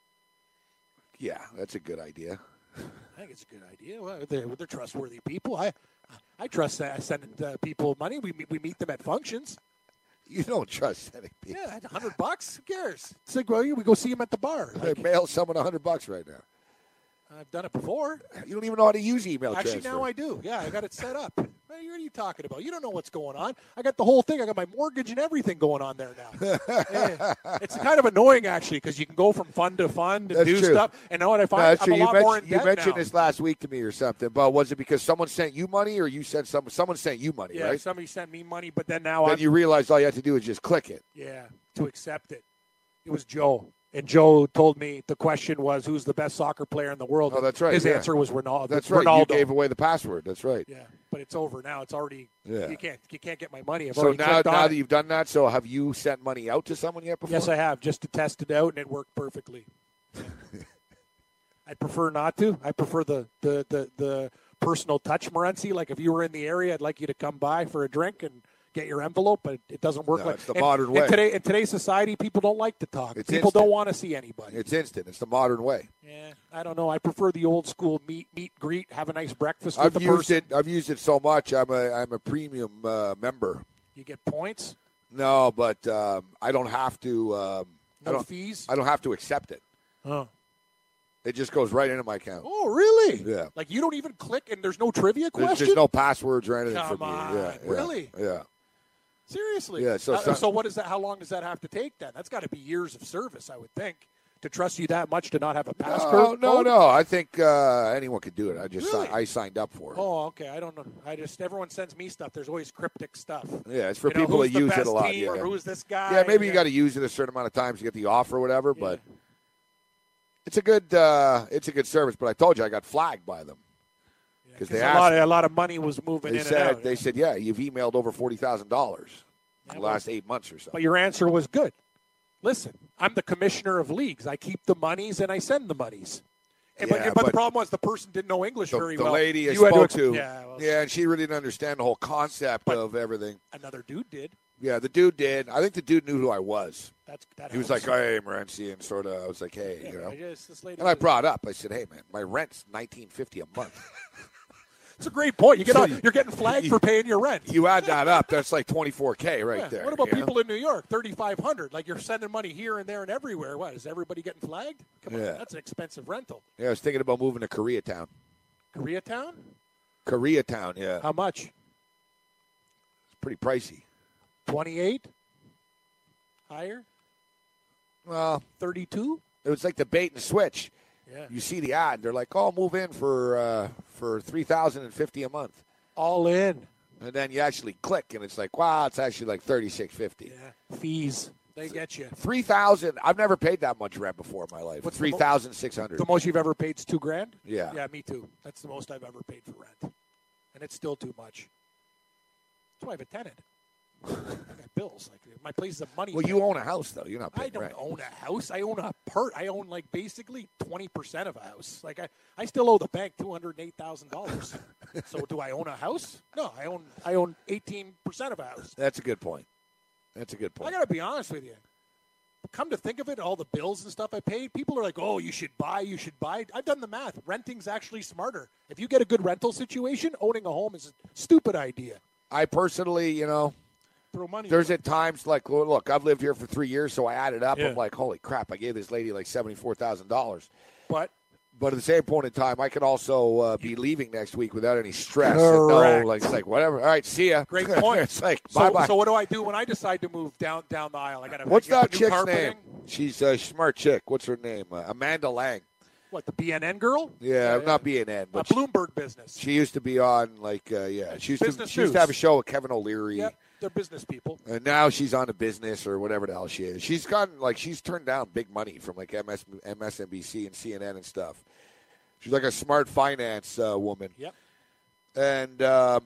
yeah, that's a good idea. I think it's a good idea. Well, they're, they're trustworthy people. I I trust that sending uh, people money. We meet- we meet them at functions. You don't trust any people. Yeah, a hundred bucks. Who cares? It's like, well, we go see them at the bar. They Like, mail someone a hundred bucks right now. I've done it before. You don't even know how to use email Actually, transfer. now I do. Yeah, I got it set up. What are you what are you talking about? You don't know what's going on. I got the whole thing. I got my mortgage and everything going on there now. Yeah. It's kind of annoying, actually, because you can go from fund to fund and That's do true. stuff. And know what I No, find? that's I'm true. a You lot mentioned, more in you debt mentioned now. this last week to me or something, but was it because someone sent you money or you sent some, someone sent you money, Yeah, right? somebody sent me money, but then now Then I'm you realized all you had to do is just click it. yeah to accept it. It was Joe. And Joe told me the question was, who's the best soccer player in the world? Oh, that's right, His yeah. answer was Ronaldo. That's right. Ronaldo. You gave away the password. That's right. Yeah, but it's over now. It's already. Yeah. You can't. You can't get my money. I've So already now, clicked on now it. that you've done that, so have you sent money out to someone yet before? Yes, I have, just to test it out, and it worked perfectly. I'd prefer not to. I prefer the, the, the, the personal touch, Morency. Like if you were in the area, I'd like you to come by for a drink and get your envelope, but it doesn't work No, like it's the in- modern in way. Today, in today's society, people don't like to talk. It's people instant. don't want to see anybody. It's instant. It's the modern way. Yeah, I don't know. I prefer the old school meet, meet, greet, have a nice breakfast I've with the used person. it. I've used it so much. I'm a I'm a premium uh, member. You get points, No, but um, I don't have to. Um, I no don't. fees. I don't have to accept it. Oh. It just goes right into my account. Oh, really? Yeah. Like you don't even click, and there's no trivia There's, question. there's no passwords or anything Come for me. on, Yeah, yeah, really? Yeah. Seriously? Yeah, so Uh, some- so what is that? How long does that have to take then? That's got to be years of service, I would think, to trust you that much to not have a No, passcode. no, code? no. I think uh, anyone could do it. I just Really? si- I signed up for it. Oh, okay. I don't know. I just everyone sends me stuff. There's always cryptic stuff. Yeah, it's for You know, people who's that the use it best a lot. team, Yeah, or who's this guy? yeah. Maybe you Yeah. got to use it a certain amount of times to get the offer or whatever. But it's a good uh, it's a good service. But I told you I got flagged by them because they a asked. lot, of, a lot of money was moving They in said and out. they said yeah, you've emailed over forty thousand dollars in the well- last eight months or so. But your answer was good. Listen, I'm the commissioner of leagues. I keep the monies and I send the monies. And, Yeah, but, but the but problem was the person didn't know English The, very the well. lady I You had spoke ex- to, Yeah, well, yeah, and she really didn't understand the whole concept But- of everything. another dude did. Yeah, the dude did. I think the dude knew who I was. That's that. He was helps. like, "Hey, Morency," and sort of. I was like, "Hey," Yeah, you know. I just, this lady And I was- brought up. I said, "Hey, man, my rent's nineteen fifty a month." It's a great point. You get So on, you're getting flagged for paying your rent. You add that up, that's like twenty-four K right Yeah, there. What about you know? people in New York? thirty-five hundred. Like you're sending money here and there and everywhere. What is everybody getting flagged? Come on, Yeah. that's an expensive rental. Yeah, I was thinking about moving to Koreatown. Koreatown? Koreatown, yeah. How much? It's pretty pricey. twenty-eight? Higher? Well, thirty-two? It was like the bait and switch. Yeah. You see the ad, they're like, "Oh, move in for uh, for three thousand and fifty a month." All in. And then you actually click, and it's like, "Wow, it's actually like thirty-six fifty." Yeah. Fees. They get you. Three thousand. I've never paid that much rent before in my life. What's the Three mo- thousand six hundred. The most you've ever paid is two grand? Yeah. Yeah, me too. That's the most I've ever paid for rent. And it's still too much. That's why I have a tenant. I got bills. Like my place is a money. Well, you own a house though. You're not I paying don't rent. own a house. I own a part. I own like basically twenty percent of a house. Like I, I still owe the bank two hundred eight thousand dollars. So do I own a house? No, I own I own eighteen percent of a house. That's a good point. That's a good point. I got to be honest with you. Come to think of it, all the bills and stuff I paid, people are like, "Oh, you should buy, you should buy." I've done the math. Renting's actually smarter. If you get a good rental situation, owning a home is a stupid idea. I personally, you know, Throw money. there's at times like, well, look, I've lived here for three years, so I added up. Yeah. I'm like, holy crap, I gave this lady like seventy-four thousand dollars. But But at the same point in time, I could also uh, be leaving next week without any stress. And Correct. no, like, it's like, whatever. All right, see ya. Great point. It's like, so, bye-bye. so what do I do when I decide to move down down the aisle? I got to. What's that new chick's carpeting? name? She's a smart chick. What's her name? Uh, Amanda Lang. What, the B N N girl? Yeah, not B N N, A but she, Bloomberg business. she used to be on, like, uh, yeah. She used, to, Business she used to News. have a show with Kevin O'Leary. Yep, they're business people. And now she's on a business or whatever the hell she is. She's gotten, like, she's turned down big money from, like, M S, M S N B C and C N N and stuff. She's like a smart finance uh, woman. Yep. And um,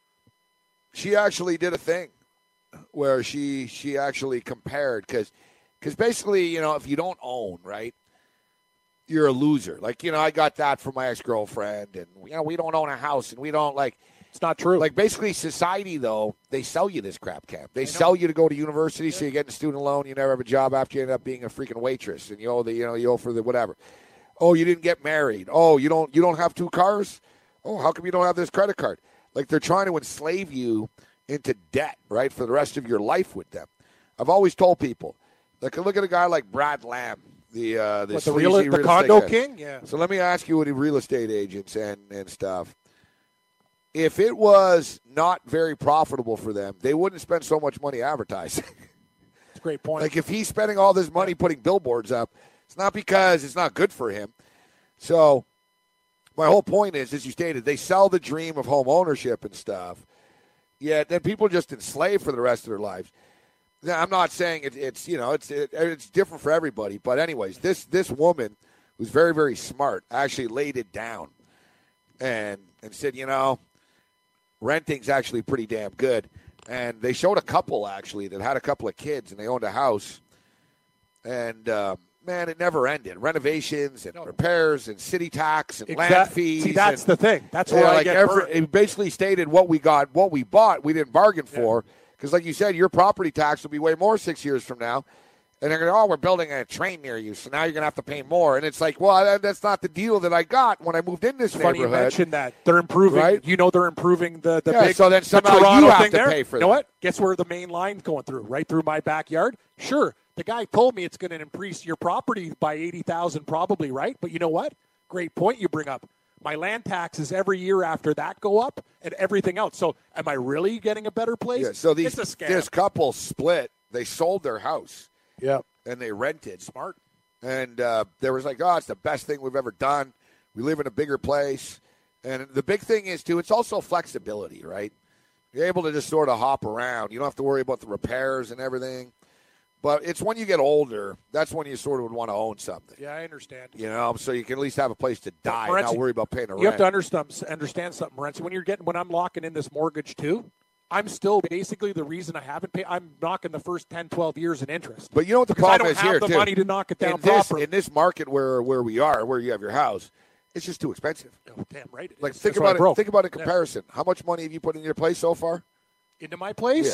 she actually did a thing where she she actually compared, because because basically, you know, if you don't own, right, you're a loser. Like, you know, I got that from my ex-girlfriend, and, you know, we don't own a house, and we don't, like, it's not true. Like, basically, society, though, they sell you this crap camp. They sell you to go to university, so you get a student loan, you never have a job after you end up being a freaking waitress, and you owe the, you know, you owe for the whatever. Oh, you didn't get married. Oh, you don't, you don't have two cars. Oh, how come you don't have this credit card? Like, they're trying to enslave you into debt, right, for the rest of your life with them. I've always told people, like, look at a guy like Brad Lamb, the uh, What, this the real- sleazy the real condo estate guy. king? Yeah. So let me ask you, what real estate agents and and stuff. If it was not very profitable for them, they wouldn't spend so much money advertising. It's a great point. Like, if he's spending all this money putting billboards up, it's not because it's not good for him. So my whole point is, as you stated, they sell the dream of home ownership and stuff, yet then people are just enslaved for the rest of their lives. Now, I'm not saying it, it's, you know, it's it, it's different for everybody. But anyways, this this woman who's very, very smart actually laid it down and and said, you know, renting's actually pretty damn good. And they showed a couple, actually, that had a couple of kids, and they owned a house. And, uh, man, it never ended. Renovations and repairs and city tax and Exact- land fees. See, that's and, the thing. That's yeah, where I like get every, burnt. it basically stated what we got, what we bought, we didn't bargain for. Because, like you said, your property tax will be way more six years from now. And they're going, oh, we're building a train near you, so now you're going to have to pay more. And it's like, well, that, that's not the deal that I got when I moved in this It's funny you neighborhood. mentioned that. They're improving. Right? You know they're improving the, the Yeah, big so then the somehow Toronto you have thing to there. pay for You know that. what? Guess where the main line's going through? Right through my backyard? Sure. The guy told me it's going to increase your property by eighty thousand dollars probably, right? But you know what? Great point you bring up. My land taxes every year after that go up and everything else. So am I really getting a better place? Yeah, so these, it's a scam. this couple split. They sold their house. Yep. And they rented. Smart. And uh, there was like, oh, it's the best thing we've ever done. We live in a bigger place. And the big thing is, too, it's also flexibility, right? You're able to just sort of hop around. You don't have to worry about the repairs and everything. But it's when you get older, that's when you sort of would want to own something. Yeah, I understand. You know, so you can at least have a place to die and Morency, not worry about paying the You rent. have to understand, understand something, Morency. When you're getting, when I'm locking in this mortgage too, I'm still basically the reason I haven't paid. I'm knocking the first ten, twelve years in interest. But you know what the Because problem I is don't have here, the too? money to knock it down in this, properly. in this market where, where we are, where you have your house, it's just too expensive. Oh, damn right. It Like, is. think That's why I about it. broke. Think about it in Yeah. comparison. How much money have you put in your place so far? Into my place? Yeah.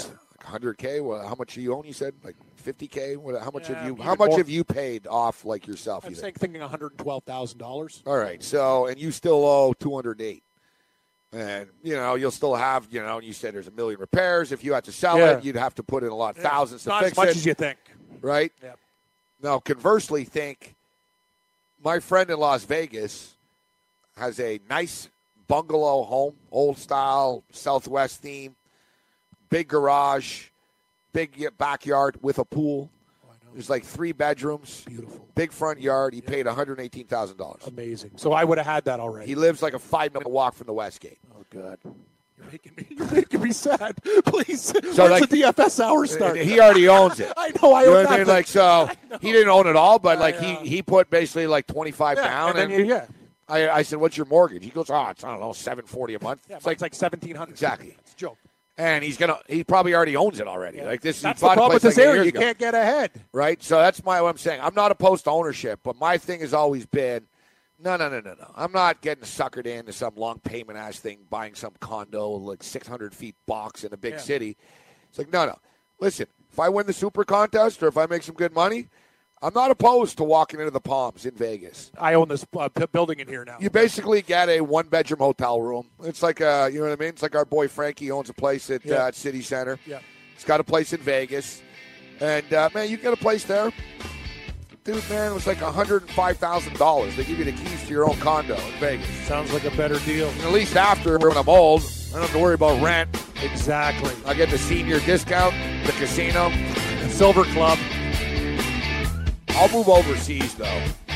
one hundred K. Well, how much do you own? You said like fifty K. What, how much Yeah, have you? even How much more. have you paid off like yourself? I'm you saying, think? thinking one hundred twelve thousand dollars. All right. So, and you still owe two hundred eight. And, you know, you'll still have, you know, you said there's a million repairs. If you had to sell Yeah. it, you'd have to put in a lot of Yeah. thousands to Not fix as much it. as you think. Right? Yep. Now, conversely, think my friend in Las Vegas has a nice bungalow home, old style, Southwest theme, big garage, big backyard with a pool. There's like three bedrooms. Beautiful. Big front yard. He paid one hundred eighteen thousand dollars. Amazing. So I would have had that already. He lives like a five-minute walk from the Westgate. Oh, God. You're making me, you're making me sad. Please. So, When's like, the D F S hour start? He already owns it. I know. I You know own what I mean? nothing. Like, so he didn't own it all, but like I, uh, he, he put basically like twenty-five Yeah, down. and then and you- yeah. I, I said, "What's your mortgage?" He goes, "Oh, it's I don't know, seven forty a month." Yeah, it's like, like seventeen hundred. Exactly. It's a joke. And he's gonna he probably already owns it already. Like this, That's he the bought a problem with place this like eight area. years You ago. can't get ahead. Right? So that's my what I'm saying. I'm not opposed to ownership, but my thing has always been, no, no, no, no, no. I'm not getting suckered into some long payment ass thing, buying some condo, like six hundred feet box in a big Yeah. city. It's like, no, no. Listen, if I win the super contest or if I make some good money, I'm not opposed to walking into the Palms in Vegas. I own this uh, p- building in here now. You basically get a one-bedroom hotel room. It's like a, you know what I mean? It's like our boy Frankie owns a place at, Yeah. uh, at City Center. Yeah. He's got a place in Vegas. And, uh, man, you get a place there. Dude, man, it was like one hundred five thousand dollars. They give you the keys to your own condo in Vegas. Sounds like a better deal. And at least after, when I'm old, I don't have to worry about rent. Exactly. I get the senior discount, the casino, The Silver Club. I'll move overseas, though.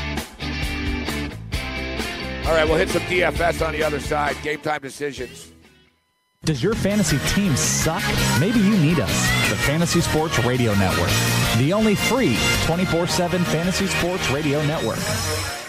All right, we'll hit some D F S on the other side. Game time decisions. Does your fantasy team suck? Maybe you need us, the Fantasy Sports Radio Network, the only free twenty-four seven fantasy sports radio network.